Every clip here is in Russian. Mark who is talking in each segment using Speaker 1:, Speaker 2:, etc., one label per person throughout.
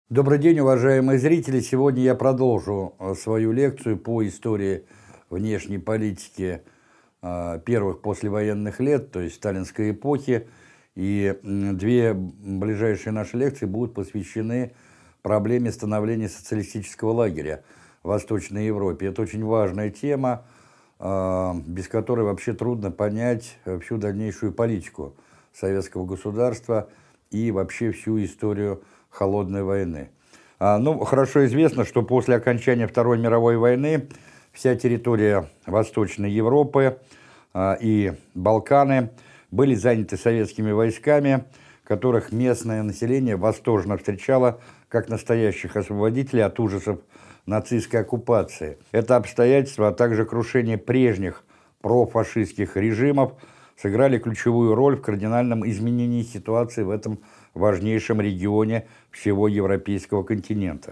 Speaker 1: Добрый день, уважаемые зрители! Сегодня я продолжу свою лекцию по истории внешней политики первых послевоенных лет, то есть сталинской эпохи. И две ближайшие наши лекции будут посвящены проблеме становления социалистического лагеря в Восточной Европе. Это очень важная тема, без которой вообще трудно понять всю дальнейшую политику советского государства и вообще всю историю холодной войны. Хорошо известно, что после окончания Второй мировой войны вся территория Восточной Европы и Балканы были заняты советскими войсками, которых местное население восторженно встречало как настоящих освободителей от ужасов нацистской оккупации. Это обстоятельства, а также крушение прежних профашистских режимов сыграли ключевую роль в кардинальном изменении ситуации в этом важнейшем регионе всего европейского континента.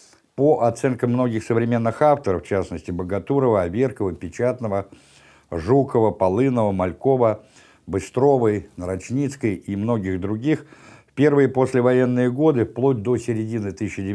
Speaker 1: По оценкам многих современных авторов, в частности Богатурова, Аверкова, Печатного, Жукова, Полынова, Малькова, Быстровой, Нарочницкой и многих других, в первые послевоенные годы, вплоть до середины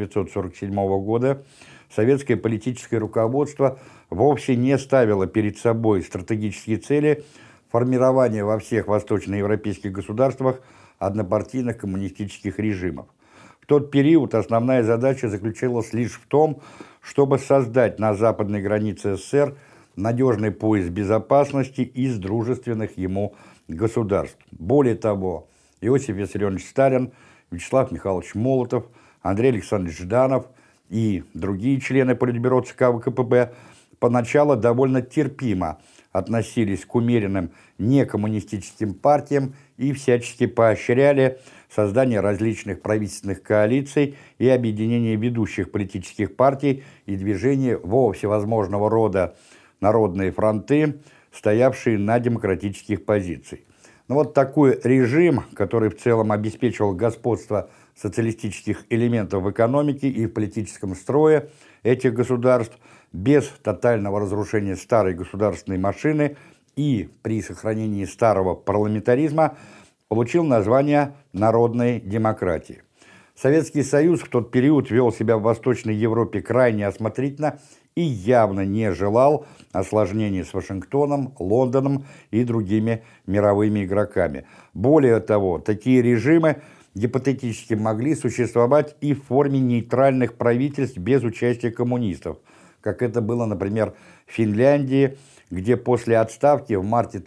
Speaker 1: 1947 года, советское политическое руководство вовсе не ставило перед собой стратегические цели формирования во всех восточноевропейских государствах однопартийных коммунистических режимов. В тот период основная задача заключалась лишь в том, чтобы создать на западной границе СССР надежный пояс безопасности из дружественных ему государств. Более того, Иосиф Виссарионович Сталин, Вячеслав Михайлович Молотов, Андрей Александрович Жданов и другие члены Политбюро ЦК ВКПБ поначалу довольно терпимо относились к умеренным некоммунистическим партиям и всячески поощряли создание различных правительственных коалиций и объединение ведущих политических партий и движений во всевозможного рода народные фронты, стоявшие на демократических позициях. Но вот такой режим, который в целом обеспечивал господство социалистических элементов в экономике и в политическом строе этих государств, без тотального разрушения старой государственной машины и при сохранении старого парламентаризма, получил название народной демократии. Советский Союз в тот период вел себя в Восточной Европе крайне осмотрительно и явно не желал осложнений с Вашингтоном, Лондоном и другими мировыми игроками. Более того, такие режимы гипотетически могли существовать и в форме нейтральных правительств без участия коммунистов, как это было, например, в Финляндии, где после отставки в марте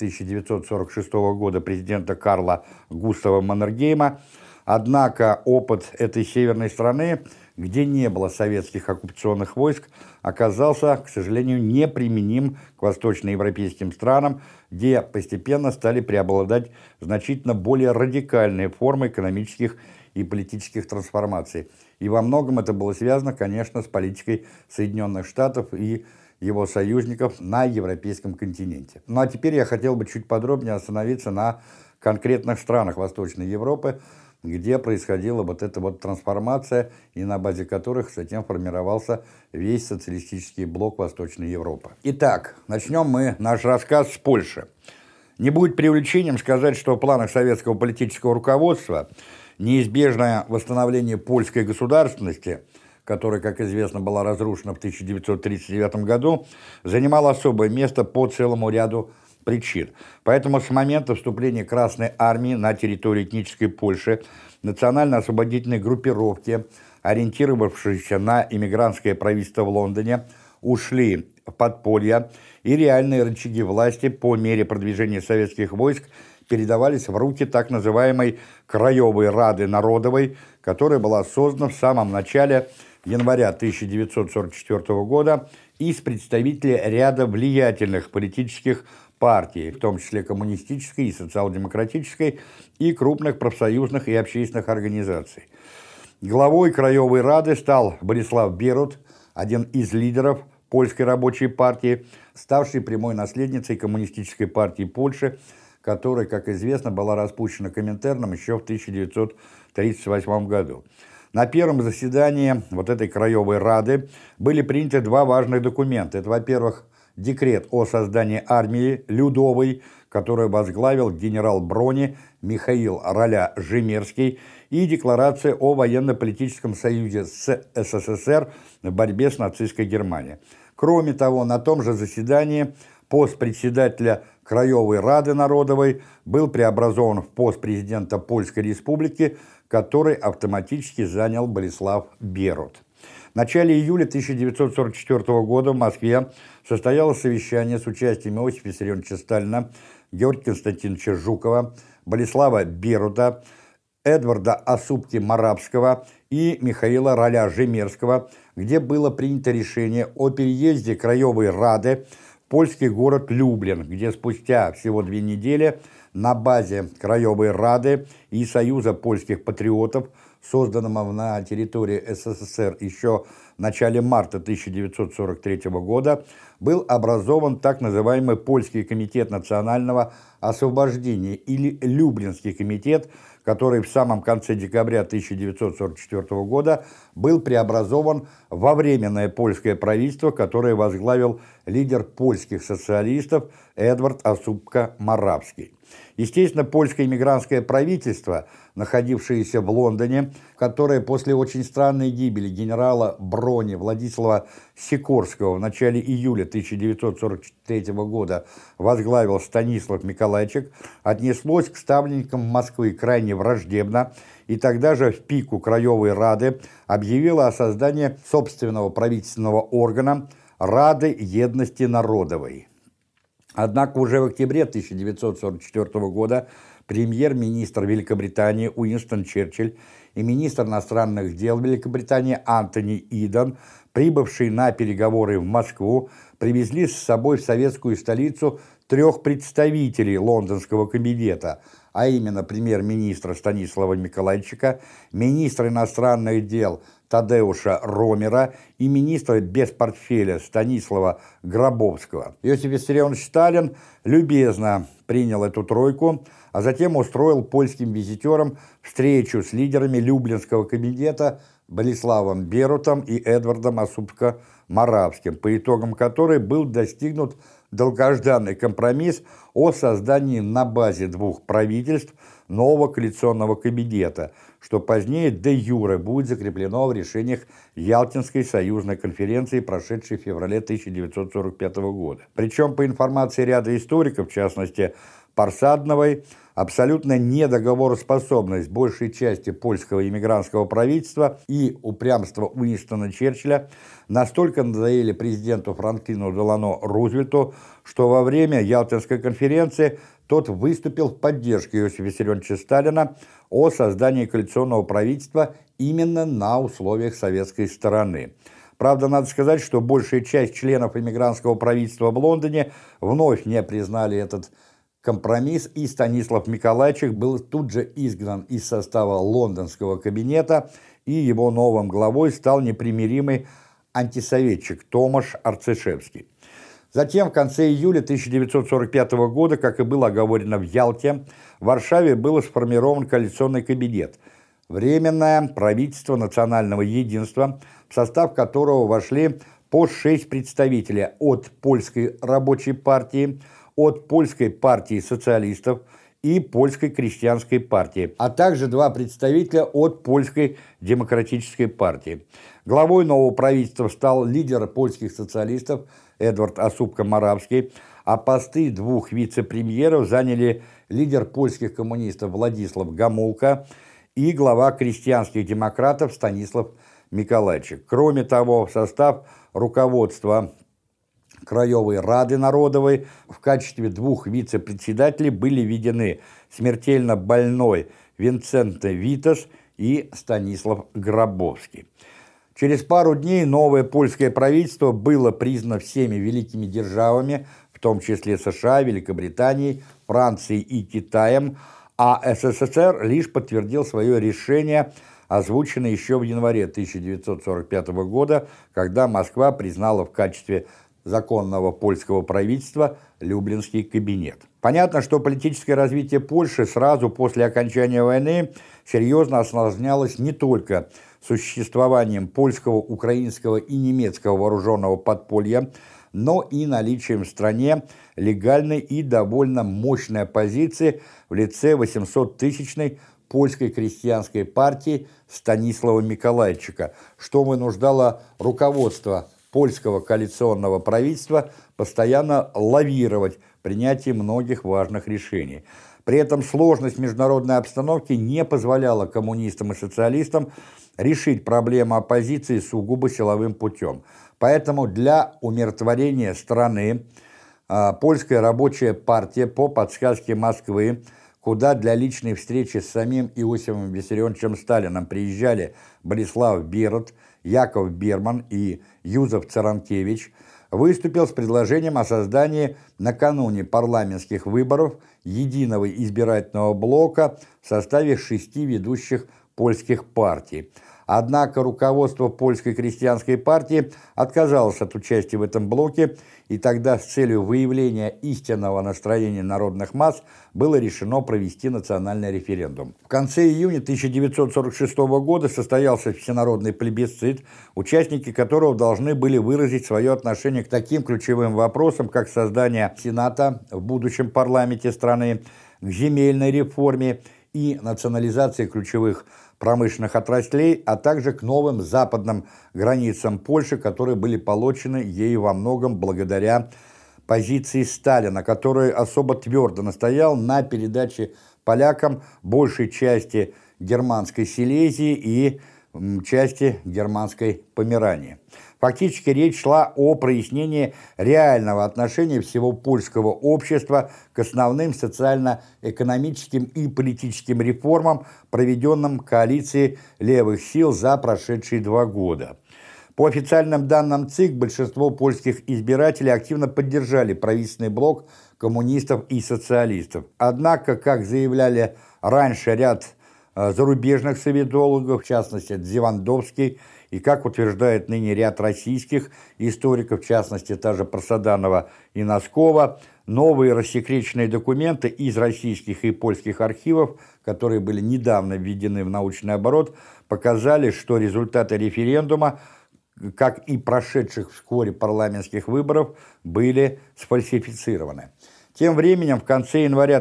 Speaker 1: 1946 года президента Карла Густава Маннергейма, однако опыт этой северной страны, где не было советских оккупационных войск, оказался, к сожалению, неприменим к восточноевропейским странам, где постепенно стали преобладать значительно более радикальные формы экономических и политических трансформаций. И во многом это было связано, конечно, с политикой Соединенных Штатов и его союзников на европейском континенте. Ну а теперь я хотел бы чуть подробнее остановиться на конкретных странах Восточной Европы, где происходила вот эта вот трансформация, и на базе которых затем формировался весь социалистический блок Восточной Европы. Итак, начнем мы наш рассказ с Польши. Не будет преувеличением сказать, что в планах советского политического руководства неизбежное восстановление польской государственности, которая, как известно, была разрушена в 1939 году, занимало особое место по целому ряду причин. Поэтому с момента вступления Красной Армии на территорию этнической Польши национально-освободительные группировки, ориентировавшиеся на иммигрантское правительство в Лондоне, ушли в подполье, и реальные рычаги власти по мере продвижения советских войск передавались в руки так называемой Краевой Рады Народовой, которая была создана в самом начале января 1944 года из представителей ряда влиятельных политических партий, в том числе коммунистической и социал-демократической, и крупных профсоюзных и общественных организаций. Главой Краевой Рады стал Борислав Берут, один из лидеров Польской рабочей партии, ставший прямой наследницей Коммунистической партии Польши, которая, как известно, была распущена Коминтерном еще в 1938 году. На первом заседании вот этой Краевой Рады были приняты два важных документа. Это, во-первых, декрет о создании армии Людовой, которую возглавил генерал брони Михаил Раля-Жемерский, и декларация о военно-политическом союзе с СССР в борьбе с нацистской Германией. Кроме того, на том же заседании пост председателя Краевой Рады Народовой был преобразован в пост президента Польской Республики, который автоматически занял Болеслав Берут. В начале июля 1944 года в Москве состоялось совещание с участием Иосифа Виссарионовича Сталина, Георгия Константиновича Жукова, Болеслава Берута, Эдварда Осупки-Моравского и Михаила Раля-Жемерского, где было принято решение о переезде Краевой Рады в польский город Люблин, где спустя всего 2 недели на базе Краевой Рады и Союза польских патриотов, созданного на территории СССР еще в начале марта 1943 года, был образован так называемый Польский комитет национального освобождения или Люблинский комитет, который в самом конце декабря 1944 года был преобразован во Временное польское правительство, которое возглавил лидер польских социалистов Эдвард Осупка-Моравский. Естественно, польское эмигрантское правительство, находившееся в Лондоне, которое после очень странной гибели генерала брони Владислава Сикорского в начале июля 1943 года возглавил Станислав Миколайчик, отнеслось к ставленникам Москвы крайне враждебно, и тогда же в пику Краевой Рады объявило о создании собственного правительственного органа Рады Едности Народовой. Однако уже в октябре 1944 года премьер-министр Великобритании Уинстон Черчилль и министр иностранных дел Великобритании Антони Иден, прибывшие на переговоры в Москву, привезли с собой в советскую столицу 3 представителей лондонского кабинета, а именно премьер-министра Станислава Миколайчика, министра иностранных дел Тадеуша Ромера и министра без портфеля Станислава Гробовского. Иосиф Виссарионович Сталин любезно принял эту тройку, а затем устроил польским визитерам встречу с лидерами Люблинского кабинета Болеславом Берутом и Эдвардом Осупко-Моравским, по итогам которой был достигнут долгожданный компромисс о создании на базе 2 правительств нового коалиционного кабинета, что позднее де-юре будет закреплено в решениях Ялтинской союзной конференции, прошедшей в феврале 1945 года. Причем, по информации ряда историков, в частности Парсадновой, абсолютно недоговороспособность большей части польского эмигрантского правительства и упрямство Уинстона Черчилля настолько надоели президенту Франклину Делано Рузвельту, что во время Ялтинской конференции тот выступил в поддержку Иосифа Виссарионовича Сталина о создании коалиционного правительства именно на условиях советской стороны. Правда, надо сказать, что большая часть членов эмигрантского правительства в Лондоне вновь не признали этот компромисс, и Станислав Миколайчик был тут же изгнан из состава лондонского кабинета, и его новым главой стал непримиримый антисоветчик Томаш Арцишевский. Затем, в конце июля 1945 года, как и было оговорено в Ялте, в Варшаве был сформирован коалиционный кабинет, Временное правительство национального единства, в состав которого вошли по 6 представителей от Польской рабочей партии, от Польской партии социалистов и Польской крестьянской партии, а также 2 представителя от Польской демократической партии. Главой нового правительства стал лидер польских социалистов Эдвард Осупка-Моравский, а посты 2 вице-премьеров заняли лидер польских коммунистов Владислав Гомулка и глава крестьянских демократов Станислав Миколайчик. Кроме того, в состав руководства Краевой Рады Народовой в качестве 2 вице-председателей были введены смертельно больной Винценте Витас и Станислав Гробовский. Через пару дней новое польское правительство было признано всеми великими державами, в том числе США, Великобританией, Францией и Китаем, а СССР лишь подтвердил свое решение, озвученное еще в январе 1945 года, когда Москва признала в качестве законного польского правительства Люблинский кабинет. Понятно, что политическое развитие Польши сразу после окончания войны серьезно осложнялось не только существованием польского, украинского и немецкого вооруженного подполья, но и наличием в стране легальной и довольно мощной оппозиции в лице 800-тысячной польской крестьянской партии Станислава Миколайчика, что вынуждало руководство польского коалиционного правительства постоянно лавировать в принятии многих важных решений. При этом сложность международной обстановки не позволяла коммунистам и социалистам решить проблему оппозиции сугубо силовым путем. Поэтому для умиротворения страны Польская рабочая партия по подсказке Москвы, куда для личной встречи с самим Иосифом Виссарионовичем Сталиным приезжали Болеслав Берут, Яков Берман и Юзеф Царанкевич, выступил с предложением о создании накануне парламентских выборов единого избирательного блока в составе 6 ведущих польских партий. Однако руководство Польской крестьянской партии отказалось от участия в этом блоке, и тогда с целью выявления истинного настроения народных масс было решено провести национальный референдум. В конце июня 1946 года состоялся всенародный плебисцит, участники которого должны были выразить свое отношение к таким ключевым вопросам, как создание Сената в будущем парламенте страны, к земельной реформе и национализации ключевых промышленных отраслей, а также к новым западным границам Польши, которые были получены ею во многом благодаря позиции Сталина, который особо твердо настоял на передаче полякам большей части Германской Силезии и части Германской Померании. Фактически речь шла о прояснении реального отношения всего польского общества к основным социально-экономическим и политическим реформам, проведенным коалицией левых сил за прошедшие 2 года. По официальным данным ЦИК, большинство польских избирателей активно поддержали правительственный блок коммунистов и социалистов. Однако, как заявляли раньше ряд зарубежных советологов, в частности Дзивандовский, и, как утверждает ныне ряд российских историков, в частности, та же Просаданова и Носкова, новые рассекреченные документы из российских и польских архивов, которые были недавно введены в научный оборот, показали, что результаты референдума, как и прошедших вскоре парламентских выборов, были сфальсифицированы. Тем временем в конце января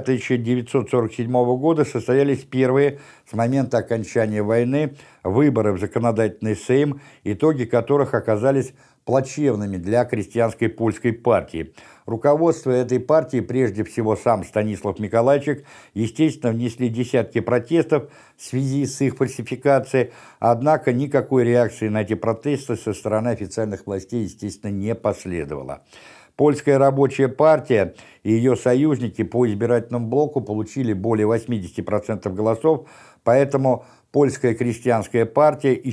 Speaker 1: 1947 года состоялись первые с момента окончания войны выборы в законодательный Сейм, итоги которых оказались плачевными для крестьянской польской партии. Руководство этой партии, прежде всего сам Станислав Миколайчик, естественно, внесли десятки протестов в связи с их фальсификацией, однако никакой реакции на эти протесты со стороны официальных властей, естественно, не последовало. Польская рабочая партия и ее союзники по избирательному блоку получили более 80% голосов, поэтому Польская крестьянская партия из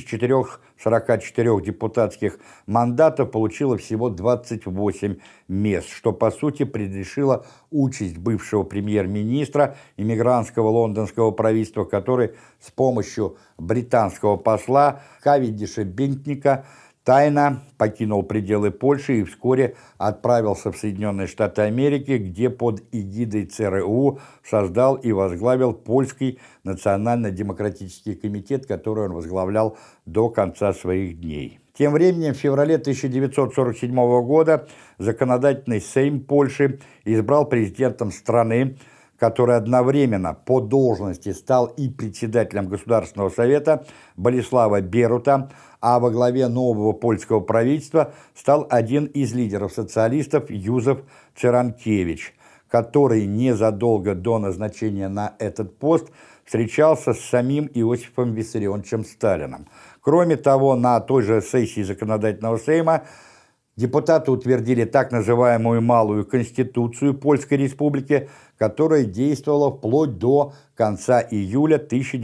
Speaker 1: 444 депутатских мандатов получила всего 28 мест, что по сути предрешило участь бывшего премьер-министра иммигрантского лондонского правительства, который с помощью британского посла Кавендиша Бентника тайно покинул пределы Польши и вскоре отправился в Соединенные Штаты Америки, где под эгидой ЦРУ создал и возглавил Польский национально-демократический комитет, который он возглавлял до конца своих дней. Тем временем в феврале 1947 года законодательный Сейм Польши избрал президентом страны, который одновременно по должности стал и председателем Государственного совета, Болеслава Берута, а во главе нового польского правительства стал один из лидеров социалистов Юзеф Царанкевич, который незадолго до назначения на этот пост встречался с самим Иосифом Виссарионовичем Сталиным. Кроме того, на той же сессии законодательного Сейма депутаты утвердили так называемую Малую Конституцию Польской Республики, которая действовала вплоть до конца июля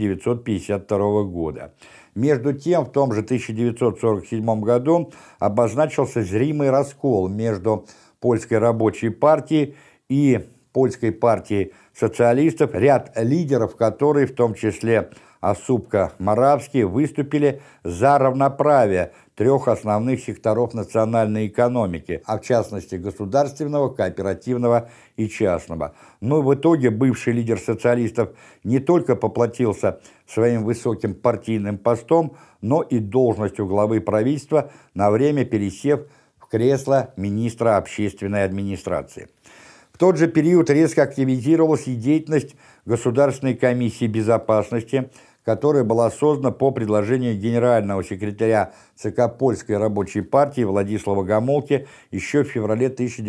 Speaker 1: 1952 года. Между тем, в том же 1947 году обозначился зримый раскол между Польской рабочей партией и Польской партией социалистов, ряд лидеров, которые, в том числе Осупка Моравский, выступили за равноправие 3 основных секторов национальной экономики, а в частности государственного, кооперативного и частного. Но в итоге бывший лидер социалистов не только поплатился своим высоким партийным постом, но и должностью главы правительства, на время пересев в кресло министра общественной администрации. В тот же период резко активизировалась и деятельность Государственной комиссии безопасности, которая была создана по предложению генерального секретаря ЦК Польской рабочей партии Владислава Гомулки еще в феврале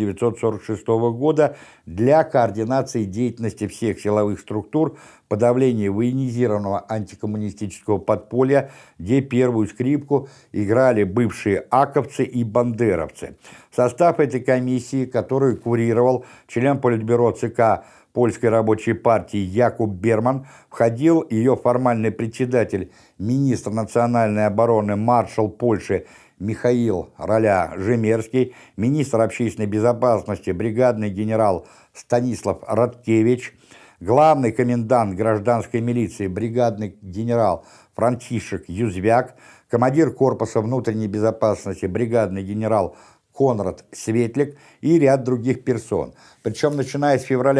Speaker 1: 1946 года для координации деятельности всех силовых структур, подавления военизированного антикоммунистического подполья, где первую скрипку играли бывшие аковцы и бандеровцы. В состав этой комиссии, которую курировал член Политбюро ЦК Польской рабочей партии Якуб Берман, входил ее формальный председатель, министр национальной обороны, маршал Польши Михаил Раля-Жемерский, министр общественной безопасности, бригадный генерал Станислав Радкевич, главный комендант гражданской милиции, бригадный генерал Франтишек Юзвяк, командир корпуса внутренней безопасности, бригадный генерал Конрад Светлик и ряд других персон. Причем, начиная с февраля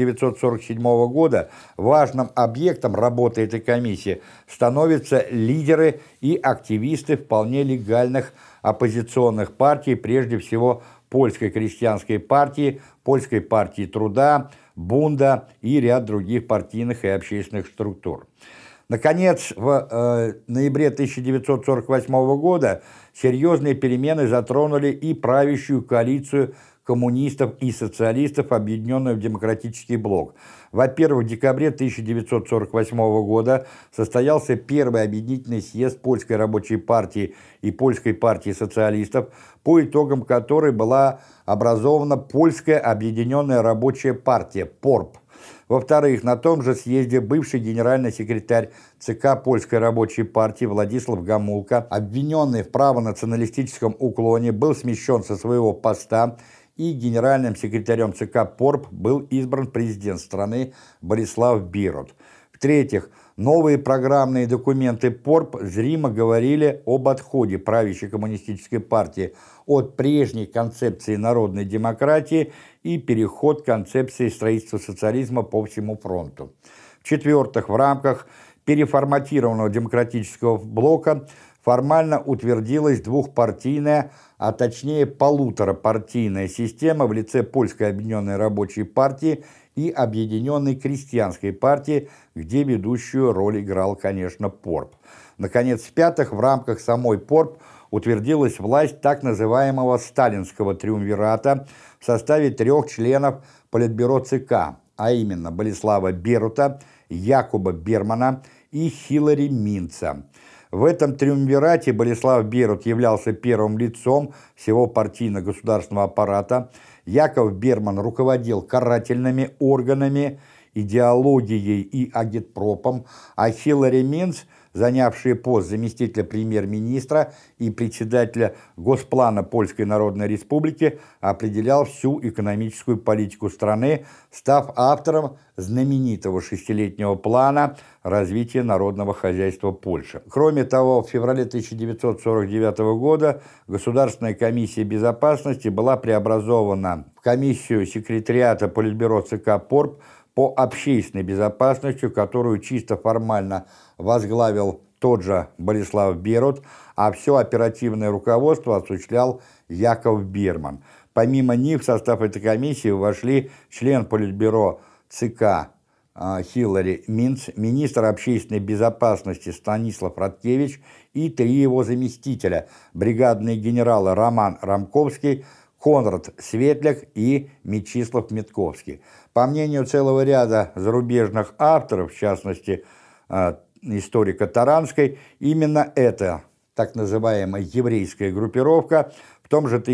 Speaker 1: 1947 года, важным объектом работы этой комиссии становятся лидеры и активисты вполне легальных оппозиционных партий, прежде всего Польской крестьянской партии, Польской партии труда, Бунда и ряд других партийных и общественных структур. Наконец, в ноябре 1948 года серьезные перемены затронули и правящую коалицию коммунистов и социалистов, объединенную в демократический блок. Во-первых, в декабре 1948 года состоялся первый объединительный съезд Польской рабочей партии и Польской партии социалистов, по итогам которой была образована Польская объединенная рабочая партия ПОРП. Во-вторых, на том же съезде бывший генеральный секретарь ЦК Польской рабочей партии Владислав Гомулка, обвиненный в правонационалистическом уклоне, был смещен со своего поста, и генеральным секретарем ЦК ПОРП был избран президент страны Борислав Бирут. В-третьих, новые программные документы ПОРП зримо говорили об отходе правящей коммунистической партии от прежней концепции народной демократии и переход к концепции строительства социализма по всему фронту. В-четвертых, в рамках переформатированного демократического блока формально утвердилась двухпартийная, а точнее полуторапартийная система в лице Польской объединенной рабочей партии и Объединенной крестьянской партии, где ведущую роль играл, конечно, ПОРП. Наконец, в-пятых, в рамках самой ПОРП утвердилась власть так называемого сталинского триумвирата в составе 3 членов Политбюро ЦК, а именно Болеслава Берута, Якуба Бермана и Хиллари Минца. В этом триумвирате Болеслав Берут являлся первым лицом всего партийно-государственного аппарата, Яков Берман руководил карательными органами, идеологией и агитпропом, а Хиллари Минц, занявший пост заместителя премьер-министра и председателя Госплана Польской Народной Республики, определял всю экономическую политику страны, став автором знаменитого 6-летнего плана развития народного хозяйства Польши. Кроме того, в феврале 1949 года Государственная комиссия безопасности была преобразована в комиссию секретариата Политбюро ЦК ПОРП по общественной безопасности, которую чисто формально возглавил тот же Болеслав Берут, а все оперативное руководство осуществлял Яков Берман. Помимо них в состав этой комиссии вошли член Политбюро ЦК Хиллари Минц, министр общественной безопасности Станислав Радкевич и 3 его заместителя, бригадные генералы Роман Рамковский, Конрад Светляк и Мечислав Метковский. По мнению целого ряда зарубежных авторов, в частности, историка Таранской, именно эта так называемая еврейская группировка в том же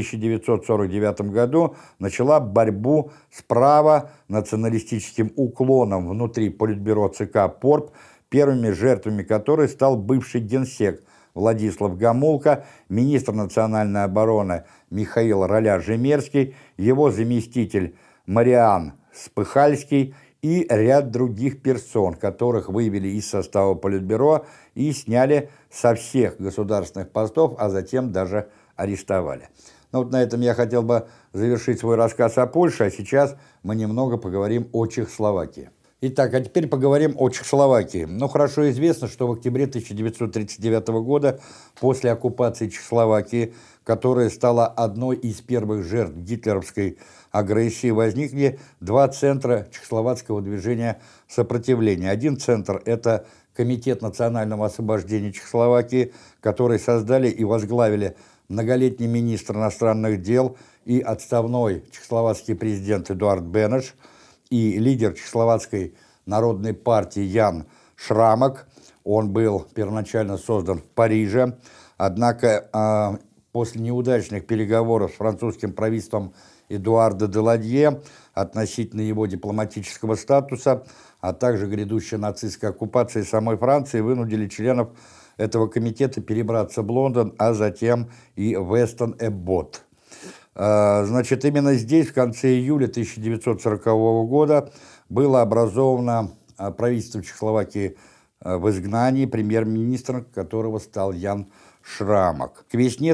Speaker 1: 1949 году начала борьбу с правонационалистическим уклоном внутри Политбюро ЦК ПОРП, первыми жертвами которой стал бывший генсек Владислав Гомулка, министр национальной обороны Михаил Раля-Жемерский, его заместитель Мариан Спыхальский и ряд других персон, которых вывели из состава Политбюро и сняли со всех государственных постов, а затем даже арестовали. Ну вот на этом я хотел бы завершить свой рассказ о Польше, а сейчас мы немного поговорим о Чехословакии. Итак, а теперь поговорим о Чехословакии. Ну, хорошо известно, что в октябре 1939 года, после оккупации Чехословакии, которая стала одной из первых жертв гитлеровской агрессии, возникли два центра чехословацкого движения сопротивления. Один центр – это Комитет национального освобождения Чехословакии, который создали и возглавили многолетний министр иностранных дел и отставной чехословацкий президент Эдуард Бенеш, и лидер Чехословацкой народной партии Ян Шрамак. Он был первоначально создан в Париже, однако после неудачных переговоров с французским правительством Эдуарда Деладье относительно его дипломатического статуса, а также грядущая нацистская оккупация самой Франции вынудили членов этого комитета перебраться в Лондон, а затем и в Вестон-Эбботт. Значит, именно здесь в конце июля 1940 года было образовано правительство Чехословакии в изгнании, премьер-министром которого стал Ян Шрамак. К весне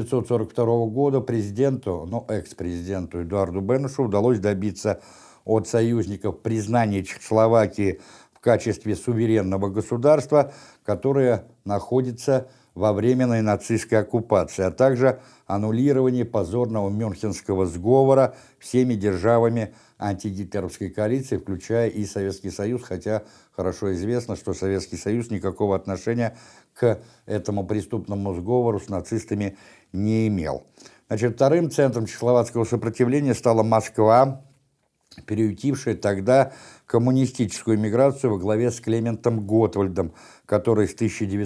Speaker 1: 1942 года президенту, экс-президенту Эдуарду Бенешу удалось добиться от союзников признания Чехословакии в качестве суверенного государства, которое находится во временной нацистской оккупации, а также аннулирование позорного Мюнхенского сговора всеми державами антигитлеровской коалиции, включая и Советский Союз, хотя хорошо известно, что Советский Союз никакого отношения к этому преступному сговору с нацистами не имел. Значит, вторым центром чехословацкого сопротивления стала Москва, приютившая тогда коммунистическую эмиграцию во главе с Клементом Готвальдом, который с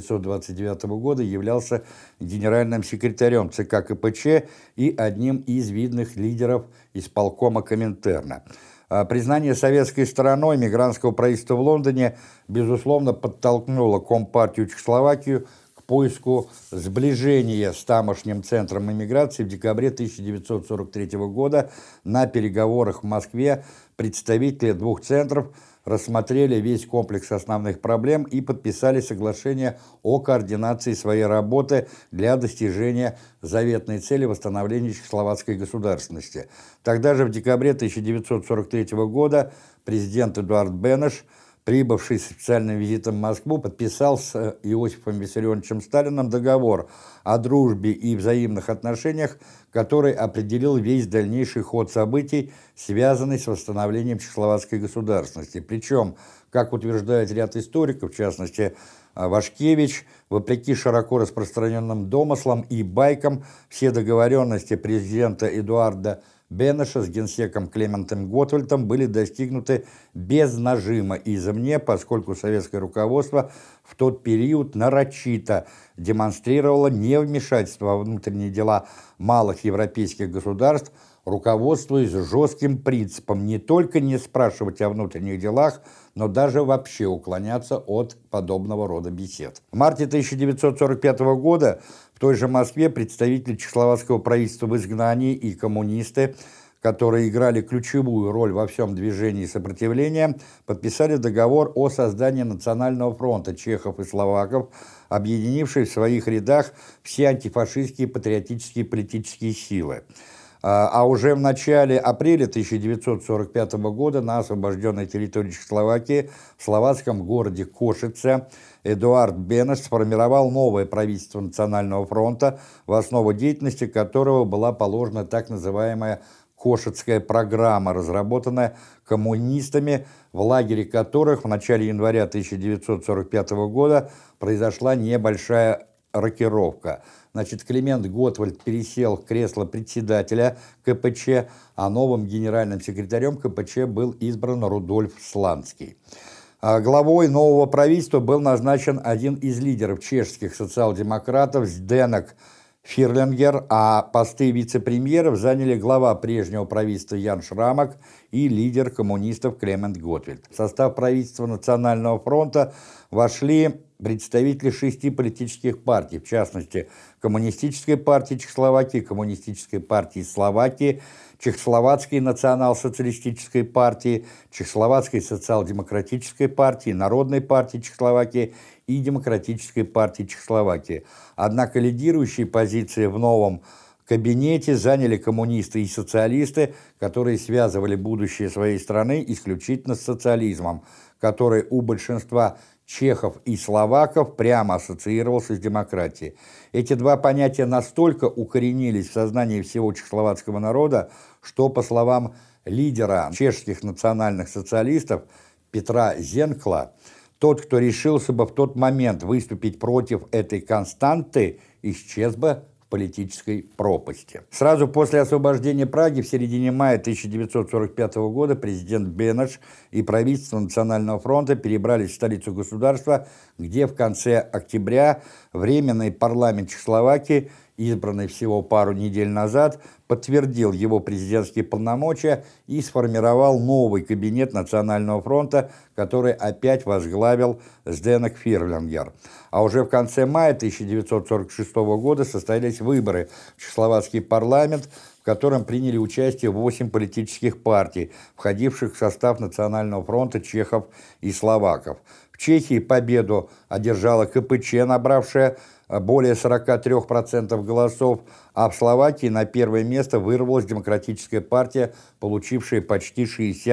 Speaker 1: 1929 года являлся генеральным секретарем ЦК КПЧ и одним из видных лидеров исполкома Коминтерна. Признание советской стороной мигрантского правительства в Лондоне, безусловно, подтолкнуло Компартию Чехословакию к поиску сближения с тамошним центром эмиграции. В декабре 1943 года на переговорах в Москве представители двух центров рассмотрели весь комплекс основных проблем и подписали соглашение о координации своей работы для достижения заветной цели восстановления чехословацкой государственности. Тогда же, в декабре 1943 года, президент Эдуард Бенеш, прибывший с официальным визитом в Москву, подписал с Иосифом Виссарионовичем Сталиным договор о дружбе и взаимных отношениях, который определил весь дальнейший ход событий, связанный с восстановлением чехословацкой государственности. Причем, как утверждает ряд историков, в частности Вашкевич, вопреки широко распространенным домыслам и байкам, все договоренности президента Эдуарда Бенеша с генсеком Клементом Готвальдом были достигнуты без нажима извне, поскольку советское руководство в тот период нарочито демонстрировало невмешательство во внутренние дела малых европейских государств, руководствуясь жестким принципом не только не спрашивать о внутренних делах, но даже вообще уклоняться от подобного рода бесед. В марте 1945 года в той же Москве представители чехословацкого правительства в изгнании и коммунисты, которые играли ключевую роль во всем движении сопротивления, подписали договор о создании Национального фронта чехов и словаков, объединивший в своих рядах все антифашистские, патриотические и политические силы. А уже в начале апреля 1945 года на освобожденной территории Чехословакии в словацком городе Кошице Эдуард Бенеш сформировал новое правительство Национального фронта, в основу деятельности которого была положена так называемая Кошицкая программа, разработанная коммунистами, в лагере которых в начале января 1945 года произошла небольшая рокировка. Значит, Клемент Готвальд пересел в кресло председателя КПЧ, а новым генеральным секретарем КПЧ был избран Рудольф Сланский. Главой нового правительства был назначен один из лидеров чешских социал-демократов Зденек Фирлингер, а посты вице-премьеров заняли глава прежнего правительства Ян Шрамак и лидер коммунистов Клемент Готвальд. В состав правительства Национального фронта вошли представители 6 политических партий, в частности, Коммунистической партии Чехословакии, Коммунистической партии Словакии, Чехословацкой национал-социалистической партии, Чехословацкой социал-демократической партии, Народной партии Чехословакии и Демократической партии Чехословакии. Однако лидирующие позиции в новом кабинете заняли коммунисты и социалисты, которые связывали будущее своей страны исключительно с социализмом, который у большинства чехов и словаков прямо ассоциировался с демократией. Эти два понятия настолько укоренились в сознании всего чехословацкого народа, что, по словам лидера чешских национальных социалистов Петра Зенкла, тот, кто решился бы в тот момент выступить против этой константы, исчез бы в политической пропасти. Сразу после освобождения Праги в середине мая 1945 года президент Бенеш и правительство Национального фронта перебрались в столицу государства, где в конце октября Временный парламент Чехословакии, избранный всего пару недель назад, подтвердил его президентские полномочия и сформировал новый кабинет Национального фронта, который опять возглавил Зденек Фирлингер. А уже в конце мая 1946 года состоялись выборы в Чехословацкий парламент, в котором приняли участие 8 политических партий, входивших в состав Национального фронта чехов и словаков. В Чехии победу одержала КПЧ, набравшая более 43% голосов, а в Словакии на первое место вырвалась Демократическая партия, получившая почти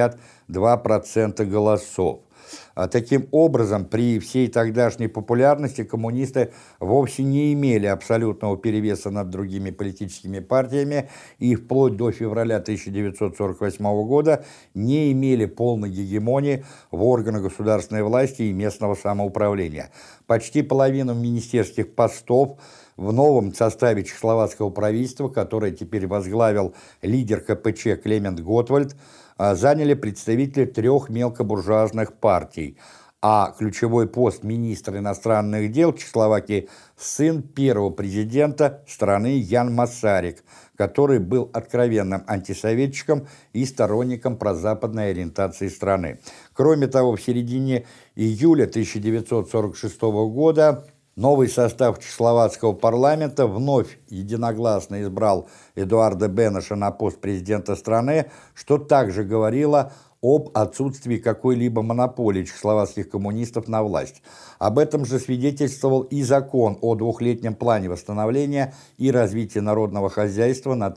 Speaker 1: 62% голосов. Таким образом, при всей тогдашней популярности коммунисты вовсе не имели абсолютного перевеса над другими политическими партиями и вплоть до февраля 1948 года не имели полной гегемонии в органах государственной власти и местного самоуправления. Почти половину министерских постов в новом составе чехословацкого правительства, которое теперь возглавил лидер КПЧ Клемент Готвальд, заняли представители 3 мелкобуржуазных партий, а ключевой пост министра иностранных дел Чехословакии сын первого президента страны Ян Масарик, который был откровенным антисоветчиком и сторонником прозападной ориентации страны. Кроме того, в середине июля 1946 года новый состав чехословацкого парламента вновь единогласно избрал Эдуарда Бенеша на пост президента страны, что также говорило об отсутствии какой-либо монополии чехословацких коммунистов на власть. Об этом же свидетельствовал и закон о двухлетнем плане восстановления и развития народного хозяйства на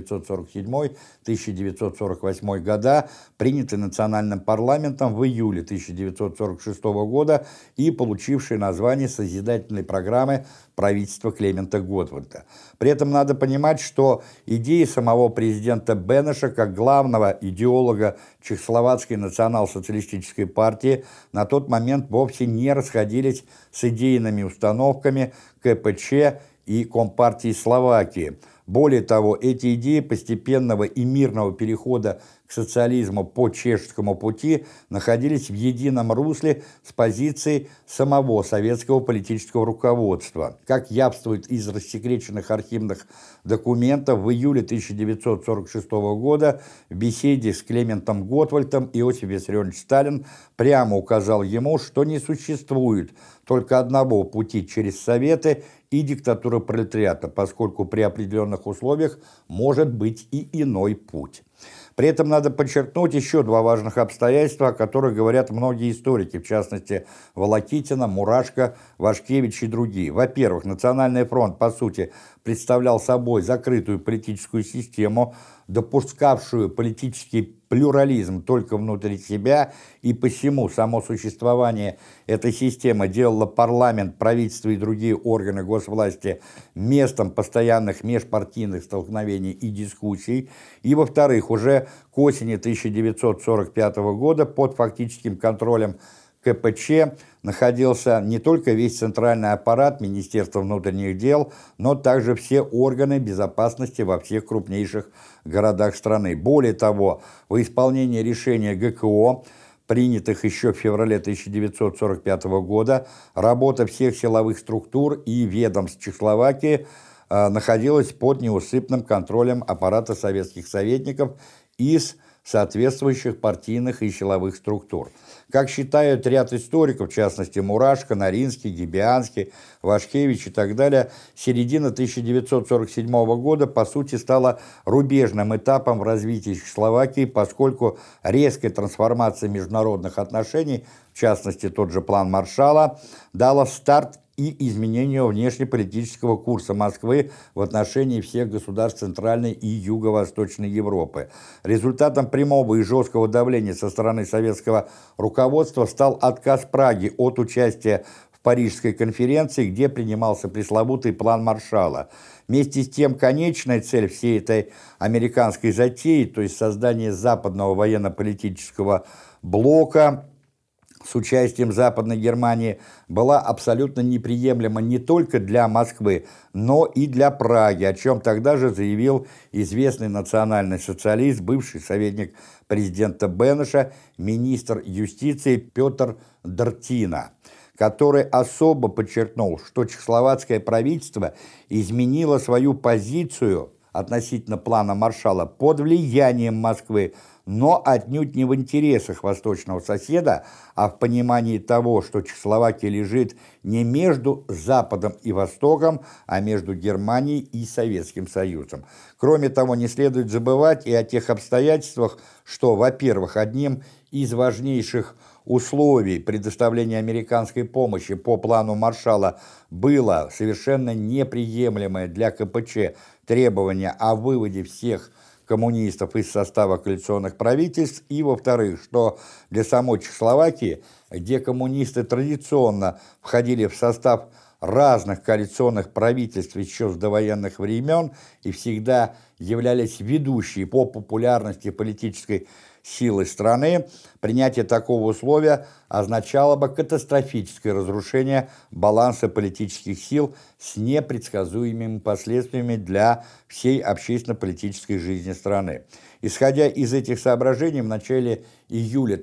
Speaker 1: 1947-1948 года, принятый национальным парламентом в июле 1946 года и получивший название созидательной программы правительства Клемента Готвальда. При этом надо понимать, что идеи самого президента Бенеша как главного идеолога Чехословацкой национал-социалистической партии на тот момент вовсе не расходились с идейными установками КПЧ и Компартии Словакии. Более того, эти идеи постепенного и мирного перехода к социализму по чешскому пути находились в едином русле с позицией самого советского политического руководства. Как явствует из рассекреченных архивных документов, в июле 1946 года в беседе с Клементом Готвальдом Иосиф Виссарионович Сталин прямо указал ему, что не существует только одного пути через Советы и диктатура пролетариата, поскольку при определенных условиях может быть и иной путь. При этом надо подчеркнуть еще два важных обстоятельства, о которых говорят многие историки, в частности Волокитина, Мурашко, Вашкевич и другие. Во-первых, Национальный фронт, по сути, представлял собой закрытую политическую систему, допускавшую политический плюрализм только внутри себя, и посему само существование этой системы делало парламент, правительство и другие органы госвласти местом постоянных межпартийных столкновений и дискуссий. И, во-вторых, уже к осени 1945 года под фактическим контролем КПЧ находился не только весь центральный аппарат Министерства внутренних дел, но также все органы безопасности во всех крупнейших городах страны. Более того, в исполнении решения ГКО, принятых еще в феврале 1945 года, работа всех силовых структур и ведомств Чехословакии находилась под неусыпным контролем аппарата советских советников из соответствующих партийных и силовых структур. Как считают ряд историков, в частности Мурашко, Наринский, Гибианский, Вашкевич и так далее, середина 1947 года по сути стала рубежным этапом в развитии Чехословакии, поскольку резкая трансформация международных отношений, в частности тот же план Маршалла, дала старт и изменению внешнеполитического курса Москвы в отношении всех государств Центральной и Юго-Восточной Европы. Результатом прямого и жесткого давления со стороны советского руководства стал отказ Праги от участия в Парижской конференции, где принимался пресловутый план Маршалла. Вместе с тем, конечная цель всей этой американской затеи, то есть создание западного военно-политического блока с участием Западной Германии, была абсолютно неприемлема не только для Москвы, но и для Праги, о чем тогда же заявил известный национальный социалист, бывший советник президента Бенеша, министр юстиции Петр Дортина, который особо подчеркнул, что чехословацкое правительство изменило свою позицию относительно плана Маршалла под влиянием Москвы, но отнюдь не в интересах восточного соседа, а в понимании того, что Чехословакия лежит не между Западом и Востоком, а между Германией и Советским Союзом. Кроме того, не следует забывать и о тех обстоятельствах, что, во-первых, одним из важнейших условий предоставления американской помощи по плану Маршалла было совершенно неприемлемое для КПЧ требование о выводе всех коммунистов из состава коалиционных правительств, и, во-вторых, что для самой Чехословакии, где коммунисты традиционно входили в состав разных коалиционных правительств еще с довоенных времен и всегда являлись ведущей по популярности политической силы страны, принятие такого условия означало бы катастрофическое разрушение баланса политических сил с непредсказуемыми последствиями для всей общественно-политической жизни страны. Исходя из этих соображений, в начале июля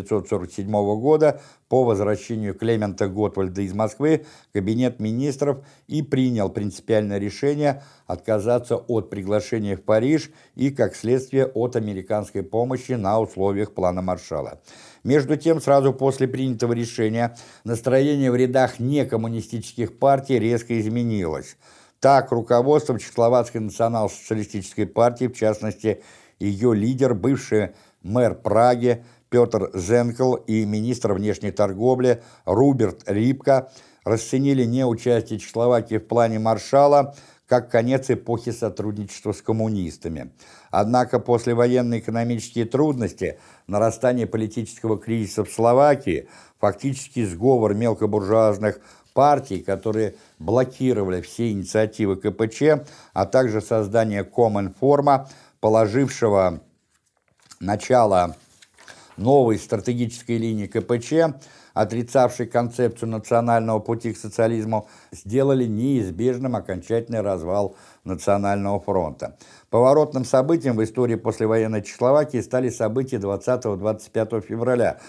Speaker 1: 1947 года по возвращению Клемента Готвальда из Москвы Кабинет министров и принял принципиальное решение отказаться от приглашения в Париж и, как следствие, от американской помощи на условиях плана Маршалла. Между тем, сразу после принятого решения настроение в рядах некоммунистических партий резко изменилось. Так, руководством Чехословацкой национал-социалистической партии, в частности, ее лидер, бывший мэр Праги Петр Зенкл и министр внешней торговли Руберт Рипка расценили неучастие Чехословакии в плане Маршалла как конец эпохи сотрудничества с коммунистами. Однако послевоенные экономические трудности, нарастание политического кризиса в Словакии, фактически сговор мелкобуржуазных партий, которые блокировали все инициативы КПЧ, а также создание Коминформа, положившего начало новой стратегической линии КПЧ, отрицавшей концепцию национального пути к социализму, сделали неизбежным окончательный развал Национального фронта. Поворотным событием в истории послевоенной Чехословакии стали события 20-25 февраля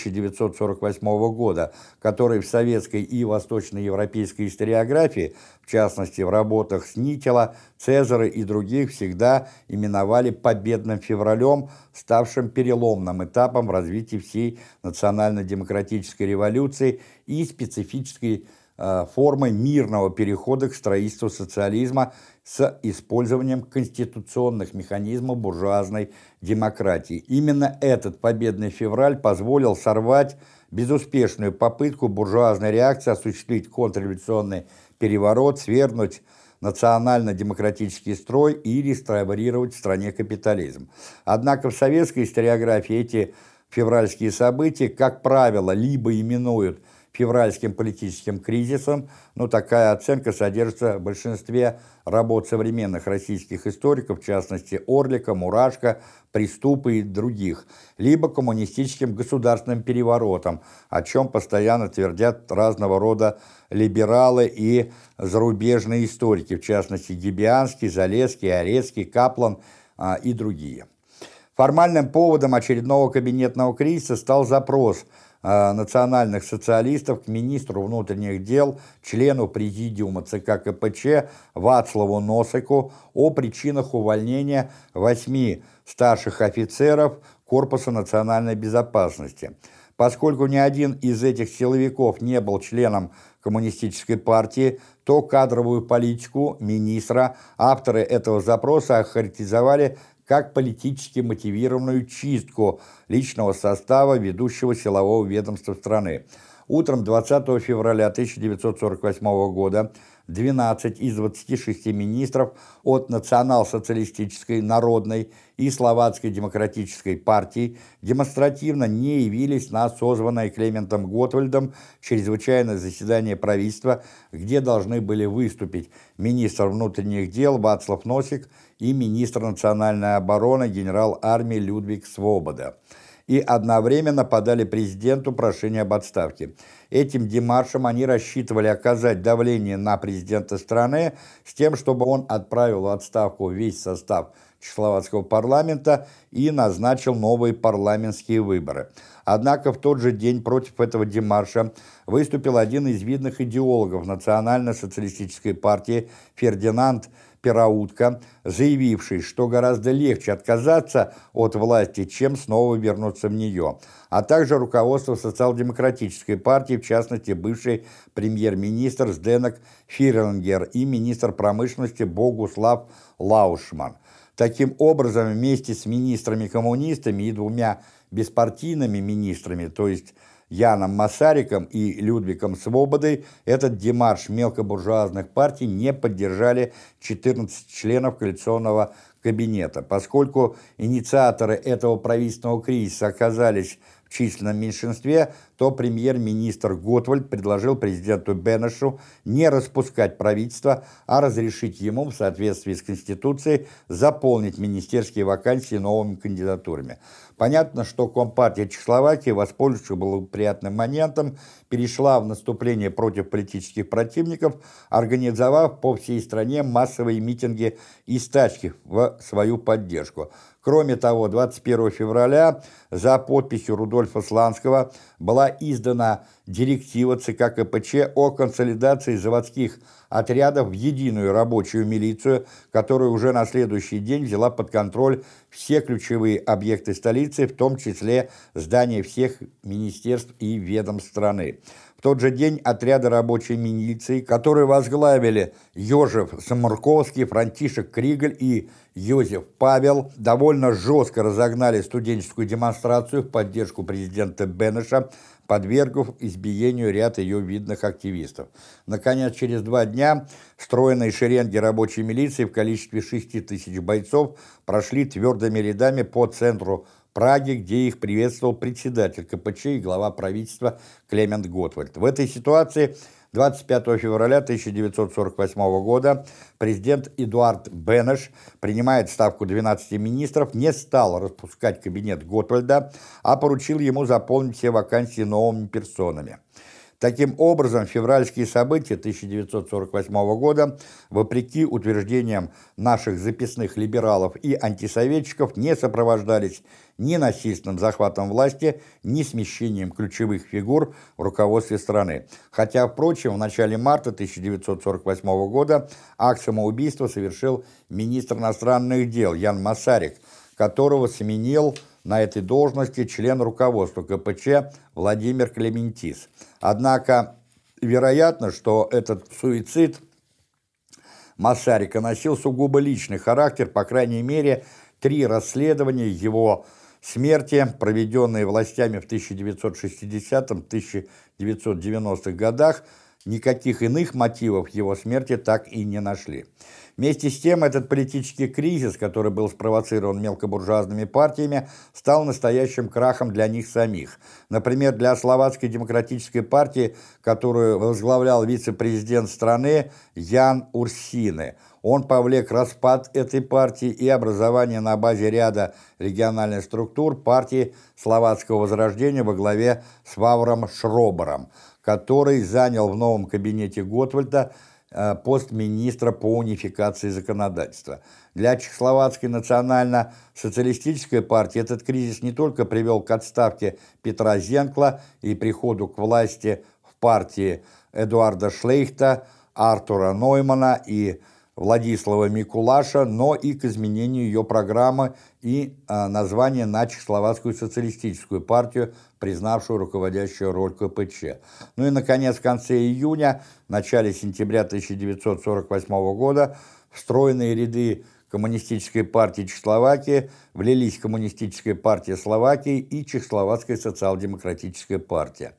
Speaker 1: 1948 года, которые в советской и восточноевропейской историографии, в частности в работах Снителя, Цезаря и других, всегда именовали победным февралем, ставшим переломным этапом в развитии всей национально-демократической революции и специфической формой мирного перехода к строительству социализма с использованием конституционных механизмов буржуазной демократии. Именно этот победный февраль позволил сорвать безуспешную попытку буржуазной реакции осуществить контрреволюционный переворот, свергнуть национально-демократический строй и реставрировать в стране капитализм. Однако в советской историографии эти февральские события, как правило, либо именуют февральским политическим кризисом, но такая оценка содержится в большинстве работ современных российских историков, в частности Орлика, Мурашко, Приступа и других, либо коммунистическим государственным переворотом, о чем постоянно твердят разного рода либералы и зарубежные историки, в частности Гибианский, Залесский, Орецкий, Каплан и другие. Формальным поводом очередного кабинетного кризиса стал запрос национальных социалистов к министру внутренних дел, члену президиума ЦК КПЧ Вацлаву Носику о причинах увольнения 8 старших офицеров Корпуса национальной безопасности. Поскольку ни один из этих силовиков не был членом коммунистической партии, то кадровую политику министра авторы этого запроса охарактеризовали как политически мотивированную чистку личного состава ведущего силового ведомства страны. Утром 20 февраля 1948 года 12 из 26 министров от Национал-социалистической, Народной и Словацкой демократической партий демонстративно не явились на созванное Клементом Готвальдом чрезвычайное заседание правительства, где должны были выступить министр внутренних дел Вацлав Носик и министр национальной обороны генерал армии Людвиг Свобода, и одновременно подали президенту прошение об отставке. Этим демаршем они рассчитывали оказать давление на президента страны с тем, чтобы он отправил в отставку весь состав чехословацкого парламента и назначил новые парламентские выборы. Однако в тот же день против этого демарша выступил один из видных идеологов национально-социалистической партии Фердинанд Пераутка, заявивший, что гораздо легче отказаться от власти, чем снова вернуться в нее, а также руководство социал-демократической партии, в частности, бывший премьер-министр Зденок Фирлингер и министр промышленности Богуслав Лаушман. Таким образом, вместе с министрами-коммунистами и двумя беспартийными министрами, то есть Яном Масариком и Людвигом Свободой, этот демарш мелкобуржуазных партий не поддержали 14 членов коалиционного кабинета. Поскольку инициаторы этого правительственного кризиса оказались в численном меньшинстве, то премьер-министр Готвальд предложил президенту Бенешу не распускать правительство, а разрешить ему в соответствии с Конституцией заполнить министерские вакансии новыми кандидатурами. Понятно, что Компартия Чехословакии, воспользовавшись благоприятным моментом, перешла в наступление против политических противников, организовав по всей стране массовые митинги и стачки в свою поддержку. Кроме того, 21 февраля за подписью Рудольфа Сланского была издана директива ЦК КПЧ о консолидации заводских отрядов в единую рабочую милицию, которая уже на следующий день взяла под контроль все ключевые объекты столицы, в том числе здания всех министерств и ведомств страны. В тот же день отряды рабочей милиции, которые возглавили Йожеф Самурковский, Франтишек Кригель и Йозеф Павел, довольно жестко разогнали студенческую демонстрацию в поддержку президента Бенеша, подвергнув избиению ряд ее видных активистов. Наконец, через 2 дня стройные шеренги рабочей милиции в количестве 6 тысяч бойцов прошли твердыми рядами по центру Праги, где их приветствовал председатель КПЧ и глава правительства Клемент Готвальд. В этой ситуации 25 февраля 1948 года президент Эдуард Бенеш принимает в ставку 12 министров, не стал распускать кабинет Готвальда, а поручил ему заполнить все вакансии новыми персонами. Таким образом, февральские события 1948 года, вопреки утверждениям наших записных либералов и антисоветчиков, не сопровождались ни насильственным захватом власти, ни смещением ключевых фигур в руководстве страны. Хотя, впрочем, в начале марта 1948 года акт самоубийства совершил министр иностранных дел Ян Масарик, которого сменил на этой должности член руководства КПЧ Владимир Клементис. Однако, вероятно, что этот суицид Масарика носил сугубо личный характер, по крайней мере, 3 расследования его смерти, проведенные властями в 1960-1990-х годах, никаких иных мотивов его смерти так и не нашли. Вместе с тем, этот политический кризис, который был спровоцирован мелкобуржуазными партиями, стал настоящим крахом для них самих. Например, для Словацкой демократической партии, которую возглавлял вице-президент страны Ян Урсины. Он повлек распад этой партии и образование на базе ряда региональных структур партии Словацкого возрождения во главе с Вавром Шробером, который занял в новом кабинете Готвальда пост министра по унификации законодательства. Для Чехословацкой национально-социалистической партии этот кризис не только привел к отставке Петра Зенкла и приходу к власти в партии Эдуарда Шлейхта, Артура Ноймана и Владислава Микулаша, но и к изменению ее программы и названия на Чехословацкую социалистическую партию, признавшую руководящую роль КПЧ. Ну и, наконец, в конце июня, в начале сентября 1948 года в стройные ряды Коммунистической партии Чехословакии влились Коммунистическая партия Словакии и Чехословацкая социал-демократическая партия.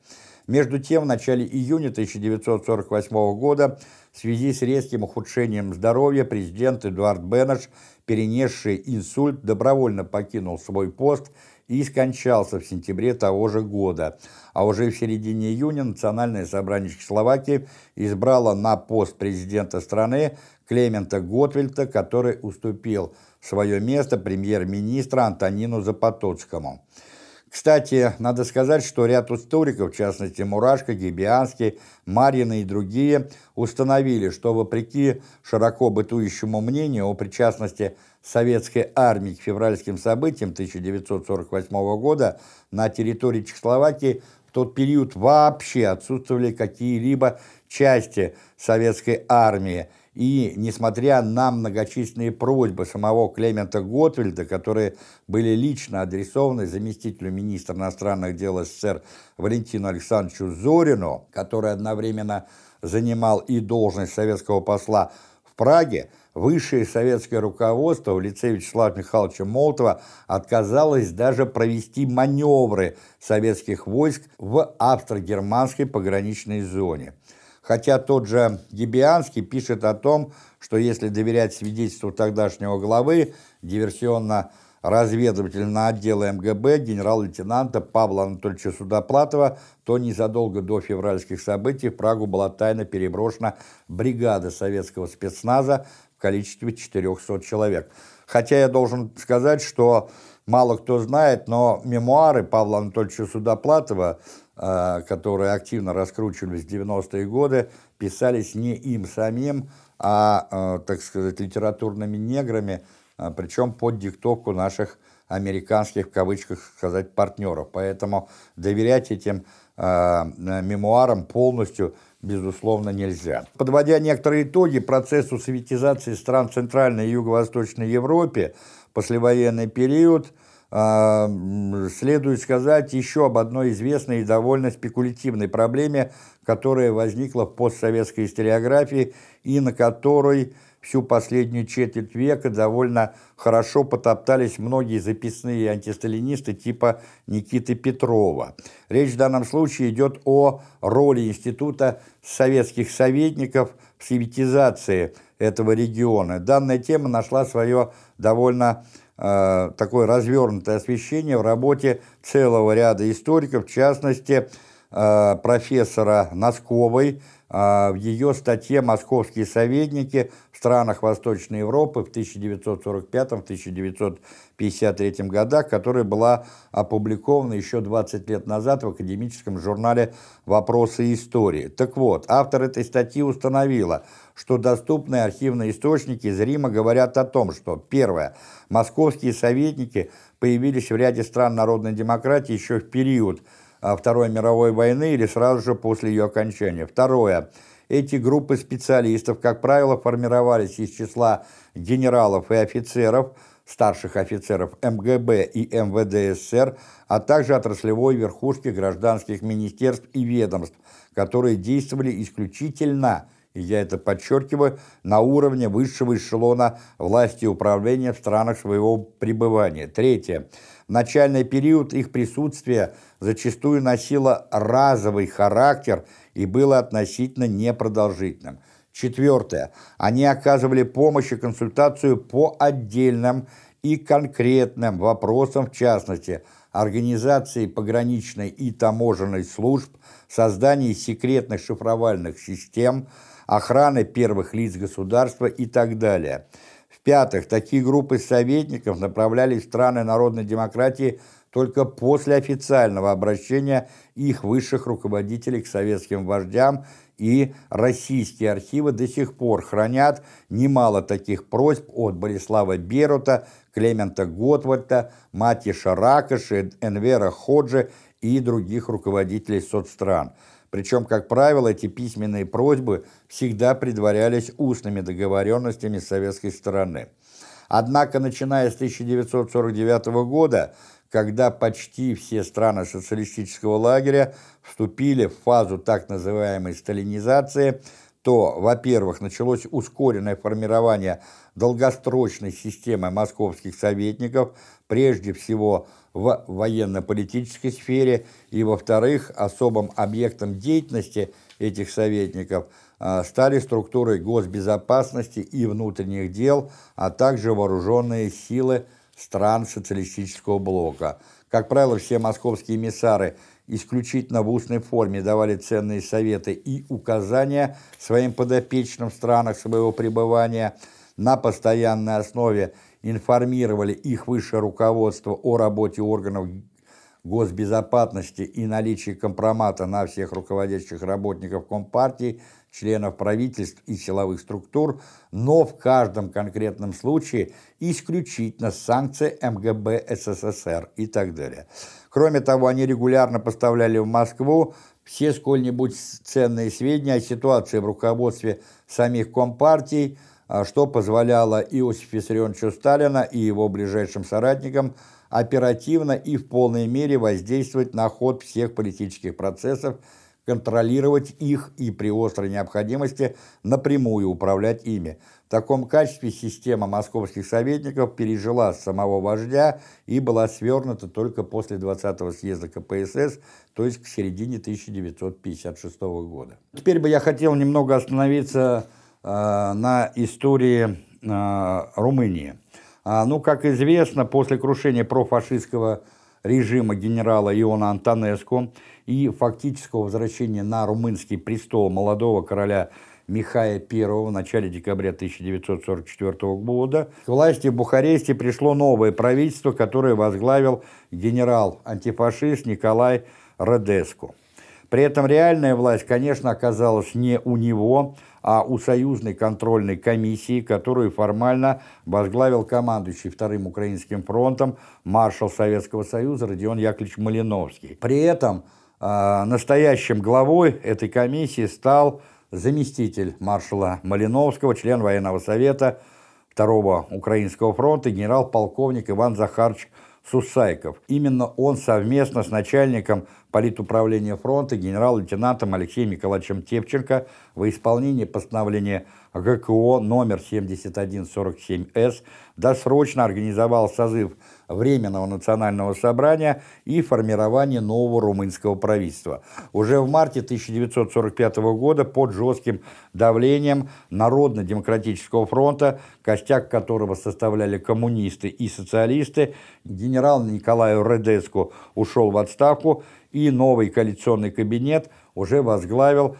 Speaker 1: Между тем, в начале июня 1948 года в связи с резким ухудшением здоровья президент Эдуард Бенеш, перенесший инсульт, добровольно покинул свой пост и скончался в сентябре того же года. А уже в середине июня Национальное собрание Чехословакии избрало на пост президента страны Клемента Готвальда, который уступил свое место премьер-министра Антонину Запотоцкому. Кстати, надо сказать, что ряд историков, в частности Мурашко, Гебианский, Марьина и другие, установили, что вопреки широко бытующему мнению о причастности советской армии к февральским событиям 1948 года на территории Чехословакии в тот период вообще отсутствовали какие-либо части советской армии. И, несмотря на многочисленные просьбы самого Клемента Готвальда, которые были лично адресованы заместителю министра иностранных дел СССР Валентину Александровичу Зорину, который одновременно занимал и должность советского посла в Праге, высшее советское руководство в лице Вячеслава Михайловича Молотова отказалось даже провести маневры советских войск в австро-германской пограничной зоне. Хотя тот же Гебианский пишет о том, что если доверять свидетельству тогдашнего главы диверсионно-разведывательного отдела МГБ генерал-лейтенанта Павла Анатольевича Судоплатова, то незадолго до февральских событий в Прагу была тайно переброшена бригада советского спецназа в количестве 400 человек. Хотя я должен сказать, что мало кто знает, но мемуары Павла Анатольевича Судоплатова, которые активно раскручивались в 90-е годы, писались не им самим, а, так сказать, литературными неграми, причем под диктовку наших американских, в кавычках сказать, партнеров. Поэтому доверять этим мемуарам полностью, безусловно, нельзя. Подводя некоторые итоги процессу советизации стран Центральной и Юго-Восточной Европы, послевоенный период, следует сказать еще об одной известной и довольно спекулятивной проблеме, которая возникла в постсоветской историографии и на которой всю последнюю четверть века довольно хорошо потоптались многие записные антисталинисты типа Никиты Петрова. Речь в данном случае идет о роли Института советских советников в советизации этого региона. Данная тема нашла свое довольно такое развернутое освещение в работе целого ряда историков, в частности, профессора Носковой, в ее статье «Московские советники в странах Восточной Европы» в 1945-1953 годах, которая была опубликована еще 20 лет назад в академическом журнале «Вопросы истории». Так вот, автор этой статьи установила, что доступные архивные источники зримо говорят о том, что, первое, московские советники появились в ряде стран народной демократии еще в период Второй мировой войны или сразу же после ее окончания. Второе. Эти группы специалистов, как правило, формировались из числа генералов и офицеров, старших офицеров МГБ и МВД СССР, а также отраслевой верхушки гражданских министерств и ведомств, которые действовали исключительно, и я это подчеркиваю, на уровне высшего эшелона власти и управления в странах своего пребывания. Третье. В начальный период их присутствие зачастую носило разовый характер и было относительно непродолжительным. Четвертое. Они оказывали помощь и консультацию по отдельным и конкретным вопросам, в частности, организации пограничной и таможенной служб, создании секретных шифровальных систем, охраны первых лиц государства и так далее. В-пятых, такие группы советников направлялись в страны народной демократии только после официального обращения их высших руководителей к советским вождям, и российские архивы до сих пор хранят немало таких просьб от Болеслава Берута, Клемента Готвальда, Матиша Ракоши, Энвера Ходжи и других руководителей соцстран. Причем, как правило, эти письменные просьбы всегда предварялись устными договоренностями с советской стороны. Однако, начиная с 1949 года, когда почти все страны социалистического лагеря вступили в фазу так называемой сталинизации, то, во-первых, началось ускоренное формирование долгосрочной системы московских советников, прежде всего в военно-политической сфере, и, во-вторых, особым объектом деятельности этих советников стали структуры госбезопасности и внутренних дел, а также вооруженные силы стран социалистического блока. Как правило, все московские эмиссары исключительно в устной форме давали ценные советы и указания своим подопечным в странах своего пребывания, на постоянной основе информировали их высшее руководство о работе органов госбезопасности и наличии компромата на всех руководящих работников Компартии, членов правительств и силовых структур, но в каждом конкретном случае исключительно с санкций МГБ СССР и так далее. Кроме того, они регулярно поставляли в Москву все сколь-нибудь ценные сведения о ситуации в руководстве самих Компартий, что позволяло Иосифу Виссарионовичу Сталину и его ближайшим соратникам оперативно и в полной мере воздействовать на ход всех политических процессов, контролировать их и при острой необходимости напрямую управлять ими. В таком качестве система московских советников пережила самого вождя и была свернута только после 20-го съезда КПСС, то есть к середине 1956 года. Теперь бы я хотел немного остановиться на истории Румынии. Как известно, после крушения профашистского режима генерала Иона Антонеску и фактического возвращения на румынский престол молодого короля Михая I в начале декабря 1944 года, к власти в Бухаресте пришло новое правительство, которое возглавил генерал-антифашист Николай Радеску. При этом реальная власть, конечно, оказалась не у него, а у союзной контрольной комиссии, которую формально возглавил командующий Вторым Украинским фронтом маршал Советского Союза Родион Яковлевич Малиновский. При этом настоящим главой этой комиссии стал заместитель маршала Малиновского, член военного совета Второго Украинского фронта, генерал-полковник Иван Захарович Сусайков. Именно он совместно с начальником политуправления фронта генерал-лейтенантом Алексеем Николаевичем Тевченко во исполнение постановления ГКО номер 7147С досрочно организовал созыв Временного национального собрания и формирование нового румынского правительства. Уже в марте 1945 года под жестким давлением Народно-демократического фронта, костяк которого составляли коммунисты и социалисты, генерал Николай Радеску ушел в отставку, и новый коалиционный кабинет уже возглавил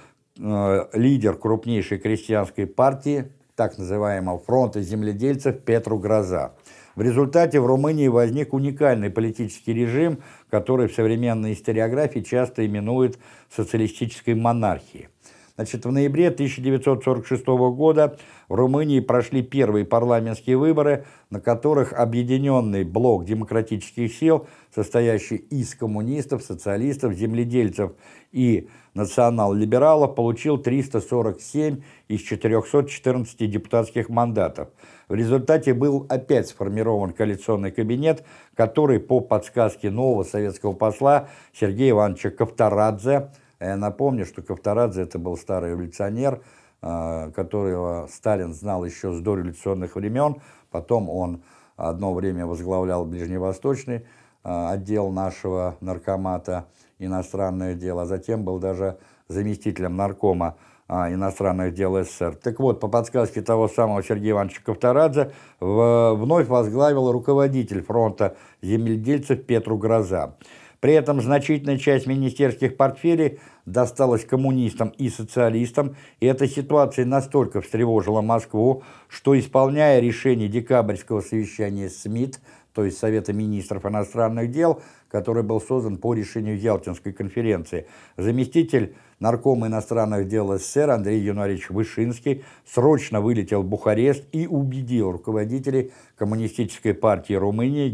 Speaker 1: лидер крупнейшей крестьянской партии, так называемого фронта земледельцев Петру Гроза. В результате в Румынии возник уникальный политический режим, который в современной историографии часто именуют социалистической монархией. В ноябре 1946 года в Румынии прошли первые парламентские выборы, на которых объединенный блок демократических сил, состоящий из коммунистов, социалистов, земледельцев и национал-либералов, получил 347 из 414 депутатских мандатов. В результате был опять сформирован коалиционный кабинет, который по подсказке нового советского посла Сергея Ивановича Ковторадзе, я напомню, что Ковторадзе это был старый революционер, которого Сталин знал еще с дореволюционных времен, потом он одно время возглавлял ближневосточный отдел нашего наркомата иностранных дел, а затем был даже заместителем наркома иностранных дел СССР. Так вот, по подсказке того самого Сергея Ивановича Ковторадзе вновь возглавил руководитель фронта земледельцев Петру Гроза. При этом значительная часть министерских портфелей досталась коммунистам и социалистам, и эта ситуация настолько встревожила Москву, что, исполняя решение декабрьского совещания СМИТ, то есть Совета министров иностранных дел, который был создан по решению Ялтинской конференции, заместитель наркома иностранных дел СССР Андрей Януаревич Вышинский срочно вылетел в Бухарест и убедил руководителей Коммунистической партии Румынии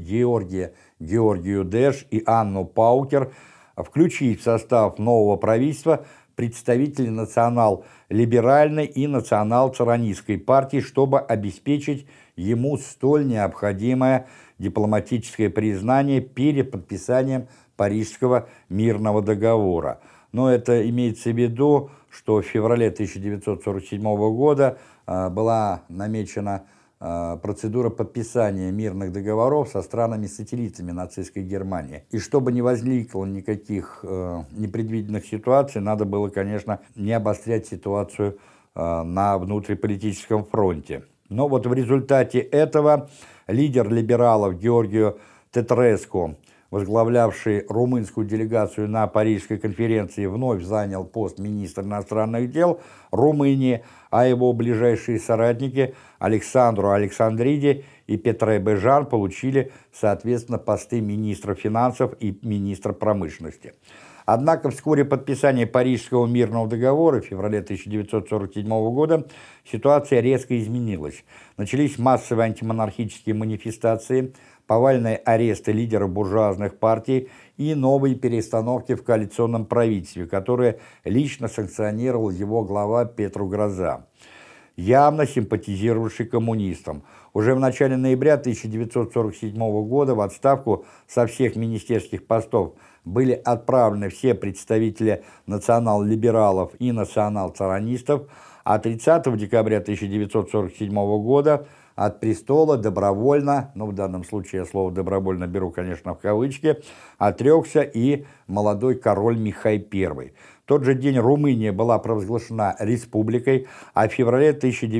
Speaker 1: Георгию Деш и Анну Паукер включить в состав нового правительства представителей национал-либеральной и национал-царанистской партии, чтобы обеспечить ему столь необходимое дипломатическое признание перед подписанием Парижского мирного договора. но это имеется в виду, что в феврале 1947 года была намечена процедура подписания мирных договоров со странами-сателлитами нацистской Германии. И чтобы не возникло никаких непредвиденных ситуаций, надо было, конечно, не обострять ситуацию на внутриполитическом фронте. Но вот в результате этого лидер либералов Георгио Тетреску, возглавлявший румынскую делегацию на Парижской конференции, вновь занял пост министра иностранных дел Румынии, а его ближайшие соратники Александру Александриди и Петре Бежар получили, соответственно, посты министра финансов и министра промышленности. Однако вскоре подписания Парижского мирного договора в феврале 1947 года ситуация резко изменилась. Начались массовые антимонархические манифестации, повальные аресты лидеров буржуазных партий и новые перестановки в коалиционном правительстве, которые лично санкционировал его глава Петру Гроза, явно симпатизировавший коммунистам. Уже в начале ноября 1947 года в отставку со всех министерских постов были отправлены все представители национал-либералов и национал-царонистов, а 30 декабря 1947 года от престола добровольно, в данном случае я слово «добровольно» беру, конечно, в кавычки, отрекся и молодой король Михай I. В тот же день Румыния была провозглашена республикой, а в феврале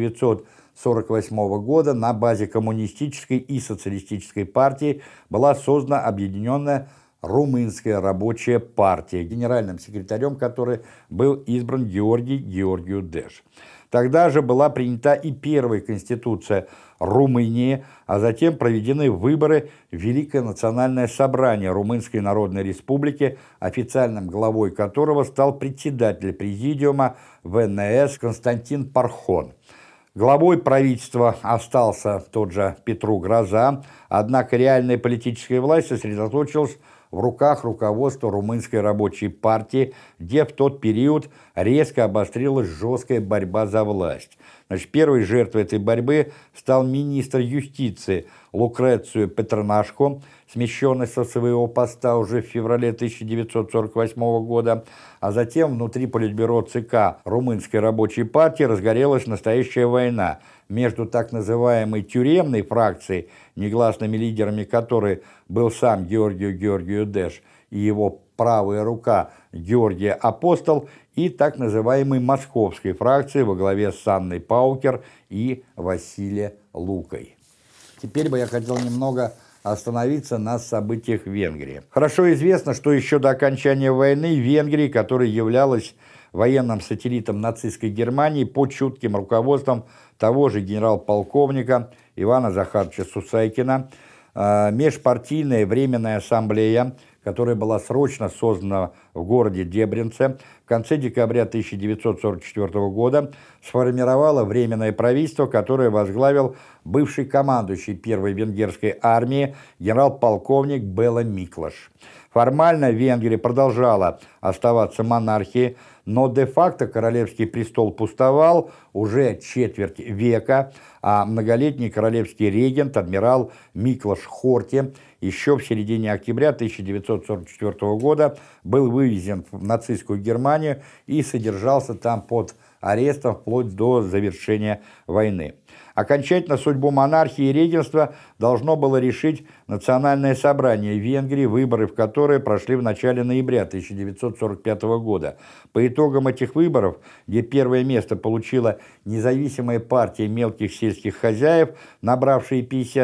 Speaker 1: 1948 года на базе коммунистической и социалистической партии была создана объединенная Румынская рабочая партия, генеральным секретарем которой был избран Георгий Георгиу Деш. Тогда же была принята и первая конституция Румынии, а затем проведены выборы в Великое национальное собрание Румынской Народной Республики, официальным главой которого стал председатель президиума ВНС Константин Пархон. Главой правительства остался тот же Петру Гроза, однако реальная политическая власть сосредоточилась в руках руководства Румынской рабочей партии, где в тот период резко обострилась жесткая борьба за власть. Первой жертвой этой борьбы стал министр юстиции Лукрецио Петранашко, смещенный со своего поста уже в феврале 1948 года, а затем внутри политбюро ЦК Румынской рабочей партии разгорелась настоящая война между так называемой тюремной фракцией, негласными лидерами которой был сам Георгиу Георгиу Деш и его правая рука Георгий Апостол, и так называемой московской фракцией во главе с Анной Паукер и Василием Лукой. Теперь бы я хотел немного остановиться на событиях в Венгрии. Хорошо известно, что еще до окончания войны Венгрия, которая являлась военным сателлитом нацистской Германии под чутким руководством того же генерал-полковника Ивана Захаровича Сусайкина, межпартийная временная ассамблея, которая была срочно создана в городе Дебринце, в конце декабря 1944 года сформировала временное правительство, которое возглавил бывший командующий Первой венгерской армии генерал-полковник Бела Миклош. Формально Венгрия продолжала оставаться монархией, но де-факто королевский престол пустовал уже четверть века, а многолетний королевский регент адмирал Миклош Хорти еще в середине октября 1944 года был вывезен в нацистскую Германию и содержался там под арестом вплоть до завершения войны. Окончательно судьбу монархии и регенства должно было решить Национальное собрание Венгрии, выборы в которое прошли в начале ноября 1945 года. По итогам этих выборов, где первое место получила независимая партия мелких сельских хозяев, набравшая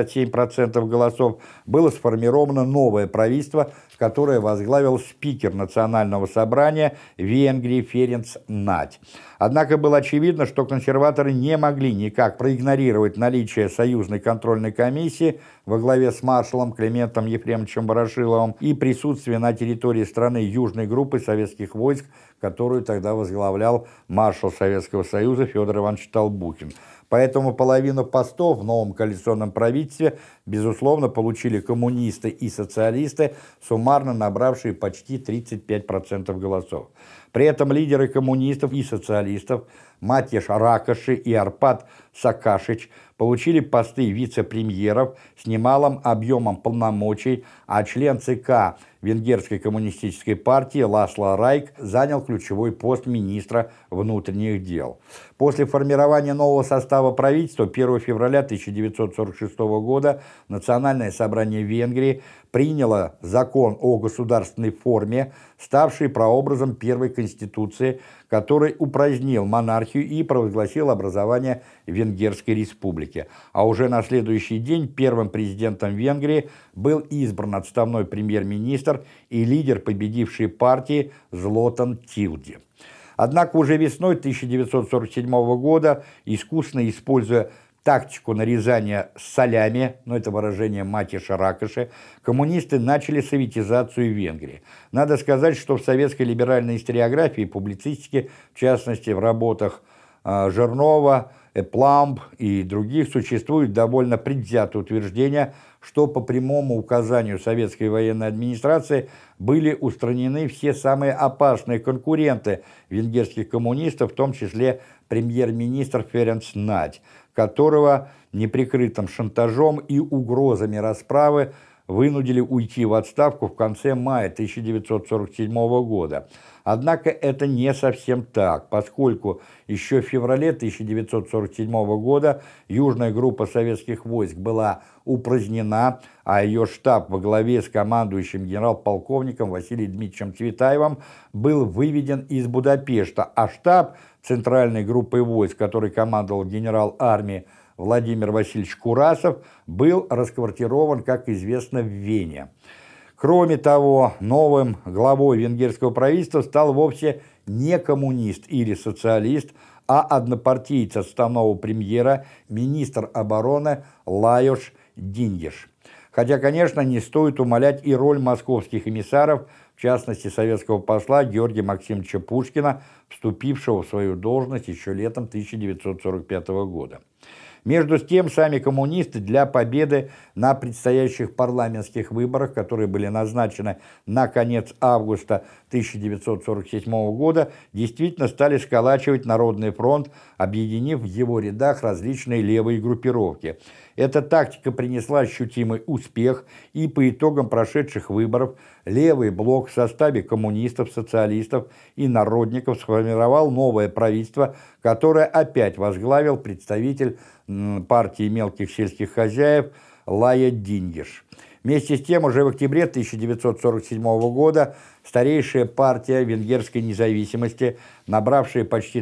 Speaker 1: 57% голосов, было сформировано новое правительство, которое возглавил спикер Национального собрания Венгрии Ференц Надь. Однако было очевидно, что консерваторы не могли никак проигнорировать наличие союзной контрольной комиссии во главе с маршалом Климентом Ефремовичем Ворошиловым и присутствие на территории страны южной группы советских войск, которую тогда возглавлял маршал Советского Союза Федор Иванович Толбухин. Поэтому половину постов в новом коалиционном правительстве, безусловно, получили коммунисты и социалисты, суммарно набравшие почти 35% голосов. При этом лидеры коммунистов и социалистов Матеш Ракоши и Арпад Сакашич получили посты вице-премьеров с немалым объемом полномочий, а член ЦК Венгерской коммунистической партии Ласло Райк занял ключевой пост министра внутренних дел. После формирования нового состава правительства 1 февраля 1946 года Национальное собрание Венгрии приняло закон о государственной форме, ставший прообразом первой конституции, который упразднил монархию и провозгласил образование Венгерской республики. А уже на следующий день первым президентом Венгрии был избран отставной премьер-министр и лидер победившей партии Златан Тилди. Однако уже весной 1947 года, искусно используя тактику нарезания солями, это выражение Матеша Ракоши, коммунисты начали советизацию Венгрии. Надо сказать, что в советской либеральной историографии и публицистике, в частности в работах Жирнова, Эпламб и других, существует довольно предвзятое утверждение, что по прямому указанию советской военной администрации были устранены все самые опасные конкуренты венгерских коммунистов, в том числе премьер-министр Ференц Надь, которого неприкрытым шантажом и угрозами расправы вынудили уйти в отставку в конце мая 1947 года. Однако это не совсем так, поскольку еще в феврале 1947 года южная группа советских войск была упразднена, а ее штаб во главе с командующим генерал-полковником Василием Дмитриевичем Цветаевым был выведен из Будапешта, а штаб центральной группы войск, которой командовал генерал армии Владимир Васильевич Курасов, был расквартирован, как известно, в Вене. Кроме того, новым главой венгерского правительства стал вовсе не коммунист или социалист, а однопартиец отставного премьера, министр обороны Лаjoš Диндиш. Хотя, конечно, не стоит умалять и роль московских эмиссаров, в частности, советского посла Георгия Максимовича Пушкина, вступившего в свою должность еще летом 1945 года. Между тем, сами коммунисты для победы на предстоящих парламентских выборах, которые были назначены на конец августа 1947 года, действительно стали сколачивать Народный фронт, объединив в его рядах различные левые группировки. Эта тактика принесла ощутимый успех, и по итогам прошедших выборов левый блок в составе коммунистов, социалистов и народников сформировал новое правительство, которое опять возглавил представитель партии мелких сельских хозяев Лаja Диндиш. Вместе с тем, уже в октябре 1947 года старейшая партия венгерской независимости, набравшая почти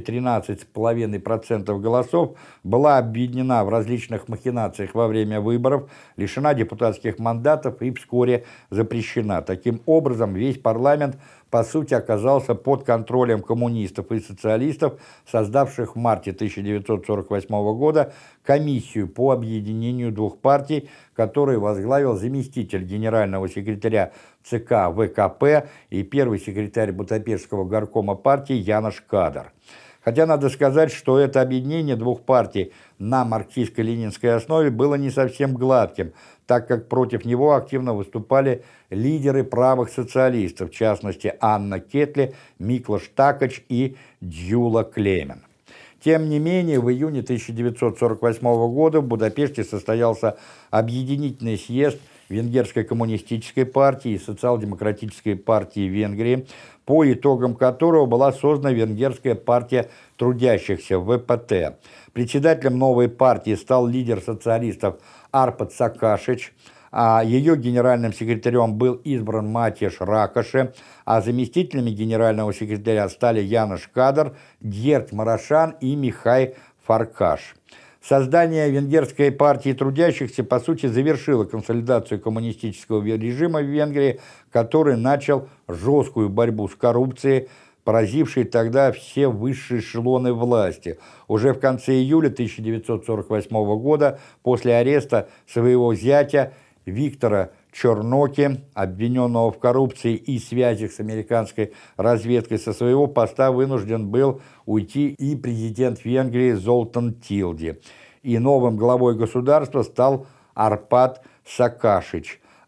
Speaker 1: 13,5% голосов, была обвинена в различных махинациях во время выборов, лишена депутатских мандатов и вскоре запрещена. Таким образом, весь парламент, по сути, оказался под контролем коммунистов и социалистов, создавших в марте 1948 года комиссию по объединению двух партий, которую возглавил заместитель генерального секретаря ЦК ВКП и первый секретарь Будапештского горкома партии Янош Кадр. Хотя надо сказать, что это объединение двух партий на марксистско-ленинской основе было не совсем гладким, так как против него активно выступали лидеры правых социалистов, в частности Анна Кетле, Миклош Такач и Дьюла Клемен. Тем не менее, в июне 1948 года в Будапеште состоялся объединительный съезд Венгерской коммунистической партии и Социал-демократической партии Венгрии, по итогам которого была создана Венгерская партия трудящихся, ВПТ. Председателем новой партии стал лидер социалистов Арпад Сакашич, а ее генеральным секретарем был избран Матеш Ракоши, а заместителями генерального секретаря стали Янош Кадр, Дьердь Марашан и Михай Фаркаш. Создание Венгерской партии трудящихся, по сути, завершило консолидацию коммунистического режима в Венгрии, который начал жесткую борьбу с коррупцией, поразившей тогда все высшие эшелоны власти. Уже в конце июля 1948 года, после ареста своего зятя Виктора Черноки, обвиненного в коррупции и связях с американской разведкой, со своего поста вынужден был уйти и президент Венгрии Золтан Тилди. И новым главой государства стал Арпад Сакашич.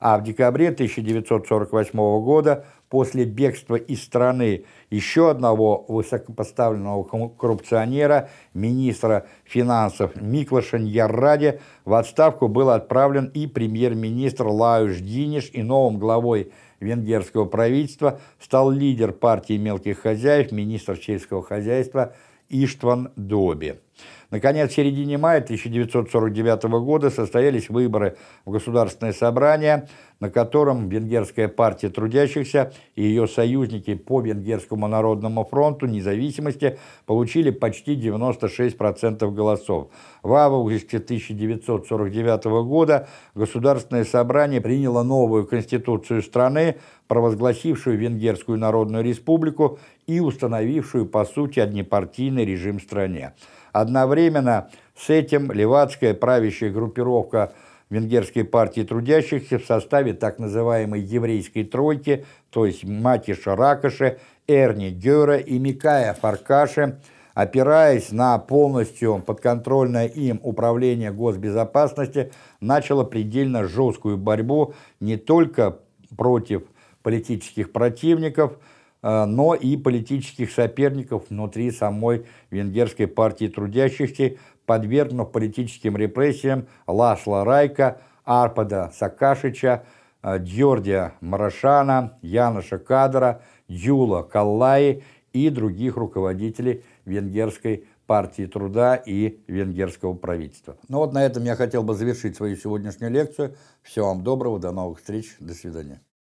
Speaker 1: А в декабре 1948 года, после бегства из страны еще одного высокопоставленного коррупционера, министра финансов Миклоша Ньярраде, в отставку был отправлен и премьер-министр Лаjoš Диниш, и новым главой венгерского правительства стал лидер партии мелких хозяев, министр сельского хозяйства Иштван Доби. Наконец, в середине мая 1949 года состоялись выборы в Государственное собрание, на котором Венгерская партия трудящихся и ее союзники по Венгерскому народному фронту независимости получили почти 96% голосов. В августе 1949 года Государственное собрание приняло новую конституцию страны, провозгласившую Венгерскую Народную Республику и установившую, по сути, однопартийный режим в стране. Одновременно с этим левацкая правящая группировка Венгерской партии трудящихся в составе так называемой еврейской тройки, то есть Матиша Ракоши, Эрни Гёра и Микая Фаркаши, опираясь на полностью подконтрольное им управление госбезопасности, начала предельно жесткую борьбу не только против политических противников, но и политических соперников внутри самой Венгерской партии трудящихся, подвергнув политическим репрессиям Ласло Райка, Арпада Сакашича, Дьордия Марашана, Яноша Кадра, Юла Каллаи и других руководителей Венгерской партии труда и венгерского правительства. Ну вот на этом я хотел бы завершить свою сегодняшнюю лекцию. Всего вам доброго, до новых встреч, до свидания.